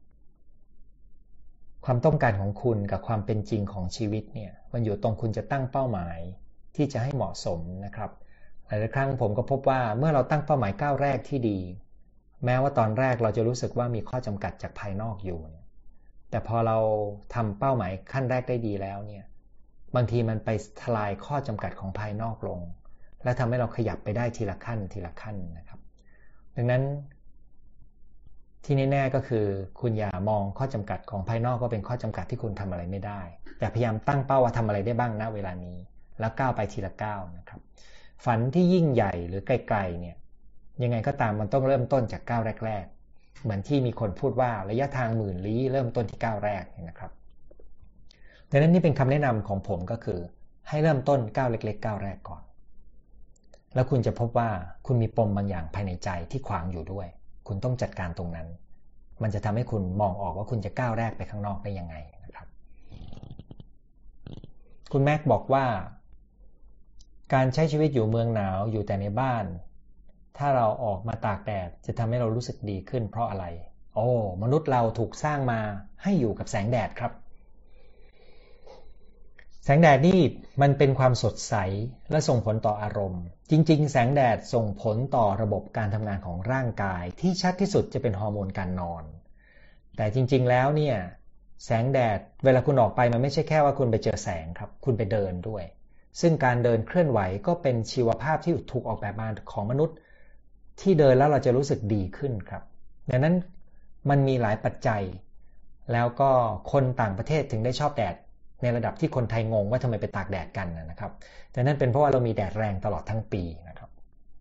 ความต้องการของคุณกับความเป็นจริงของชีวิตเนี่ยมันอยู่ตรงคุณจะตั้งเป้าหมายที่จะให้เหมาะสมนะครับหลายครั้งผมก็พบว่าเมื่อเราตั้งเป้าหมายก้าวแรกที่ดีแม้ว่าตอนแรกเราจะรู้สึกว่ามีข้อจำกัดจากภายนอกอยู่แต่พอเราทำเป้าหมายขั้นแรกได้ดีแล้วเนี่ยบางทีมันไปทลายข้อจำกัดของภายนอกลงและทำให้เราขยับไปได้ทีละขั้นทีละขั้นนะครับดังนั้นที่แน่ๆก็คือคุณอย่ามองข้อจำกัดของภายนอกว่าเป็นข้อจำกัดที่คุณทำอะไรไม่ได้แต่พยายามตั้งเป้าว่าทำอะไรได้บ้างณเวลานี้แล้วก้าวไปทีละก้าวนะครับฝันที่ยิ่งใหญ่หรือไกลๆเนี่ยยังไงก็ตามมันต้องเริ่มต้นจากก้าวแรกๆเหมือนที่มีคนพูดว่าระยะทางหมื่นลี้เริ่มต้นที่ก้าวแรกนะครับดังนั้นนี่เป็นคำแนะนำของผมก็คือให้เริ่มต้นก้าวเล็กๆก้าวแรกก่อนแล้วคุณจะพบว่าคุณมีปมบางอย่างภายในใจที่ขวางอยู่ด้วยคุณต้องจัดการตรงนั้นมันจะทำให้คุณมองออกว่าคุณจะก้าวแรกไปข้างนอกได้ยังไงนะครับคุณแม็กบอกว่าการใช้ชีวิตอยู่เมืองหนาวอยู่แต่ในบ้านถ้าเราออกมาตากแดดจะทำให้เรารู้สึกดีขึ้นเพราะอะไรโอ้มนุษย์เราถูกสร้างมาให้อยู่กับแสงแดดครับแสงแดดนี่มันเป็นความสดใสและส่งผลต่ออารมณ์จริงๆแสงแดดส่งผลต่อระบบการทำงานของร่างกายที่ชัดที่สุดจะเป็นฮอร์โมนการนอนแต่จริงๆแล้วเนี่ยแสงแดดเวลาคุณออกไปมันไม่ใช่แค่ว่าคุณไปเจอแสงครับคุณไปเดินด้วยซึ่งการเดินเคลื่อนไหวก็เป็นชีวภาพที่ถูกออกแบบมาของมนุษย์ที่เดินแล้วเราจะรู้สึกดีขึ้นครับดังนั้นมันมีหลายปัจจัยแล้วก็คนต่างประเทศถึงได้ชอบแดดในระดับที่คนไทยงงว่าทำไมไปตากแดดกันนะครับแต่นั่นเป็นเพราะว่าเรามีแดดแรงตลอดทั้งปีนะครับ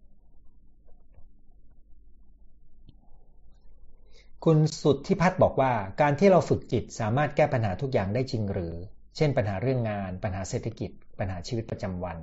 คุณสุทธิพัฒน์บอกว่าการที่เราฝึกจิตสามารถแก้ปัญหาทุกอย่างได้จริงหรือเช่นปัญหาเรื่องงานปัญหาเศรษฐกิจปัญหาชีวิตประจำวัน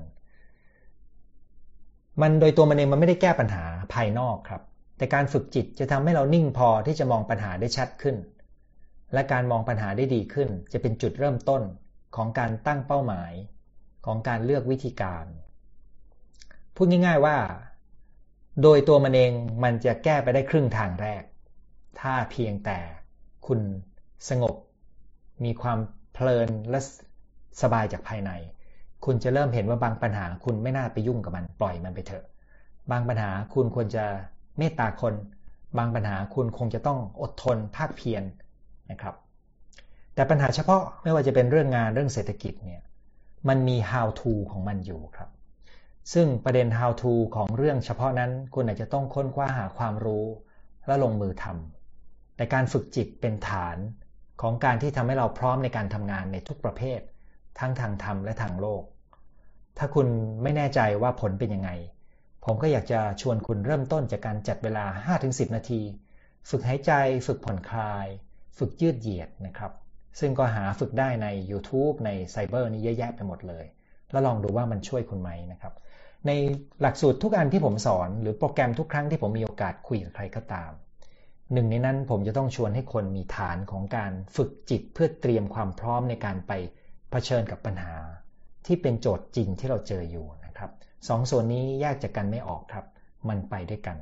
มันโดยตัวมันเองมันไม่ได้แก้ปัญหาภายนอกครับแต่การฝึกจิตจะทำให้เรานิ่งพอที่จะมองปัญหาได้ชัดขึ้นและการมองปัญหาได้ดีขึ้นจะเป็นจุดเริ่มต้นของการตั้งเป้าหมายของการเลือกวิธีการพูดง่ายๆว่าโดยตัวมันเองมันจะแก้ไปได้ครึ่งทางแรกถ้าเพียงแต่คุณสงบมีความเพลินและสบายจากภายในคุณจะเริ่มเห็นว่าบางปัญหาคุณไม่น่าไปยุ่งกับมันปล่อยมันไปเถอะบางปัญหาคุณควรจะเมตตาคนบางปัญหาคุณคงจะต้องอดทนภาคเพียรนะครับแต่ปัญหาเฉพาะไม่ว่าจะเป็นเรื่องงานเรื่องเศรษฐกิจเนี่ยมันมี how to ของมันอยู่ครับซึ่งประเด็น how to ของเรื่องเฉพาะนั้นคุณอาจจะต้องค้นคว้าหาความรู้และลงมือทำแต่การฝึกจิตเป็นฐานของการที่ทำให้เราพร้อมในการทำงานในทุกประเภททั้งทางธรรมและทางโลกถ้าคุณไม่แน่ใจว่าผลเป็นยังไงผมก็อยากจะชวนคุณเริ่มต้นจากการจัดเวลา ห้าถึงสิบ นาทีฝึกหายใจฝึกผ่อนคลายฝึกยืดเหยียดนะครับซึ่งก็หาฝึกได้ใน YouTube ในไซเบอร์นี่เยอะแยะไปหมดเลยแล้วลองดูว่ามันช่วยคุณไหมนะครับในหลักสูตรทุกอันที่ผมสอนหรือโปรแกรมทุกครั้งที่ผมมีโอกาสคุยกับใครก็ตามหนึ่งในนั้นผมจะต้องชวนให้คนมีฐานของการฝึกจิตเพื่อเตรียมความพร้อมในการไปเผชิญกับปัญหาที่เป็นโจทย์จริงที่เราเจออยู่นะครับสองส่วนนี้แยกจากกันไม่ออกครับมันไปด้วยกัน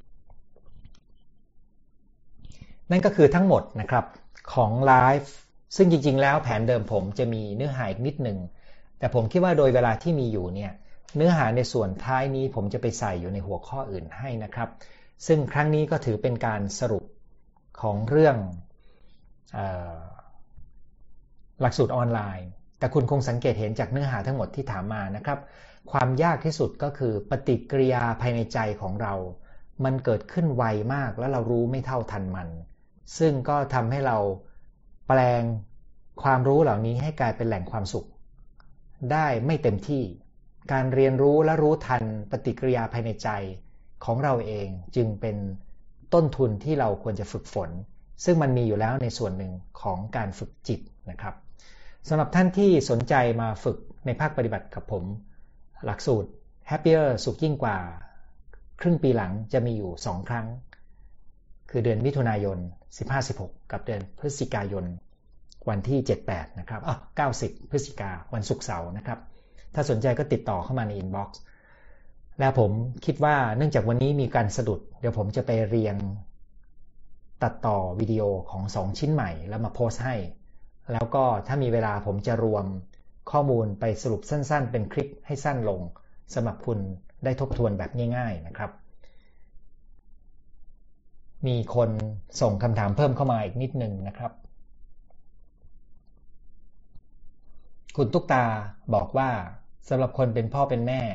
นั่นก็คือทั้งหมดนะครับของไลฟ์ซึ่งจริงๆแล้วแผนเดิมผมจะมีเนื้อหาอีกนิดนึงแต่ผมคิดว่าโดยเวลาที่มีอยู่เนี่ยเนื้อหาในส่วนท้ายนี้ผมจะไปใส่อยู่ในหัวข้ออื่นให้นะครับซึ่งครั้งนี้ก็ถือเป็นการสรุปของเรื่องเอ่อหลักสูตรออนไลน์แต่คุณคงสังเกตเห็นจากเนื้อหาทั้งหมดที่ถามมานะครับความยากที่สุดก็คือปฏิกิริยาภายในใจของเรามันเกิดขึ้นไวมากแล้วเรารู้ไม่เท่าทันมันซึ่งก็ทำให้เราแปลงความรู้เหล่านี้ให้กลายเป็นแหล่งความสุขได้ไม่เต็มที่การเรียนรู้และรู้ทันปฏิกิริยาภายในใจของเราเองจึงเป็นต้นทุนที่เราควรจะฝึกฝนซึ่งมันมีอยู่แล้วในส่วนหนึ่งของการฝึกจิตนะครับสำหรับท่านที่สนใจมาฝึกในภาคปฏิบัติกับผมหลักสูตร Happier สุขยิ่งกว่าครึ่งปีหลังจะมีอยู่สองครั้งคือเดือนมิถุนายน สิบห้า สิบหก กับเดือนพฤศจิกายนวันที่ เจ็ด แปด นะครับอ้าวเก้าสิบ พฤศจิกาวันศุกร์เสาร์นะครับถ้าสนใจก็ติดต่อเข้ามาในอินบ็อกซ์แล้วผมคิดว่าเนื่องจากวันนี้มีการสะดุดเดี๋ยวผมจะไปเรียงตัดต่อวิดีโอของสองชิ้นใหม่แล้วมาโพสต์ให้แล้วก็ถ้ามีเวลาผมจะรวมข้อมูลไปสรุปสั้นๆเป็นคลิปให้สั้นลงสำหรับคุณได้ทบทวนแบบง่ายๆนะครับมีคนส่งคำถามเพิ่มเข้ามาอีกนิดนึงนะครับคุณตุ๊กตาบอกว่าสำหรับคนเป็นพ่อเป็นแม่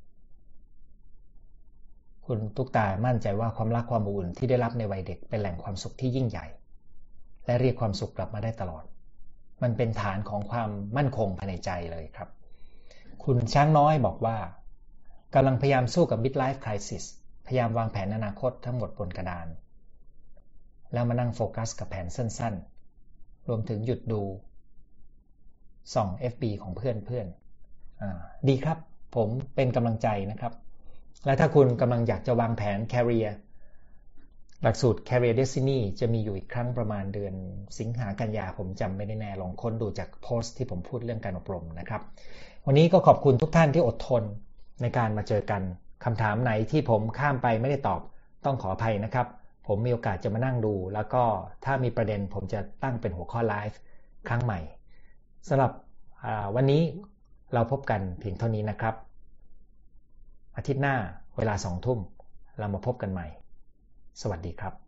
คุณตุ๊กตามั่นใจว่าความรักความอบอุ่นที่ได้รับในวัยเด็กเป็นแหล่งความสุขที่ยิ่งใหญ่และเรียกความสุขกลับมาได้ตลอดมันเป็นฐานของความมั่นคงภายในใจเลยครับคุณช้างน้อยบอกว่ากำลังพยายามสู้กับ midlife crisis พยายามวางแผนอนาคตทั้งหมดบนกระดานแล้วมานั่งโฟกัสกับแผนสั้นๆรวมถึงหยุดดูส่อง เอฟ บี ของเพื่อนๆดีครับผมเป็นกำลังใจนะครับและถ้าคุณกำลังอยากจะวางแผน career หลักสูตร career destiny จะมีอยู่อีกครั้งประมาณเดือนสิงหากันยาผมจำไม่ได้แน่ลองค้นดูจากโพสต์ที่ผมพูดเรื่องการอบรมนะครับวันนี้ก็ขอบคุณทุกท่านที่อดทนในการมาเจอกันคำถามไหนที่ผมข้ามไปไม่ได้ตอบต้องขออภัยนะครับผมมีโอกาสจะมานั่งดูแล้วก็ถ้ามีประเด็นผมจะตั้งเป็นหัวข้อไลฟ์ครั้งใหม่สำหรับวันนี้เราพบกันเพียงเท่านี้นะครับอาทิตย์หน้าเวลาสองทุ่มเรามาพบกันใหม่สวัสดีครับ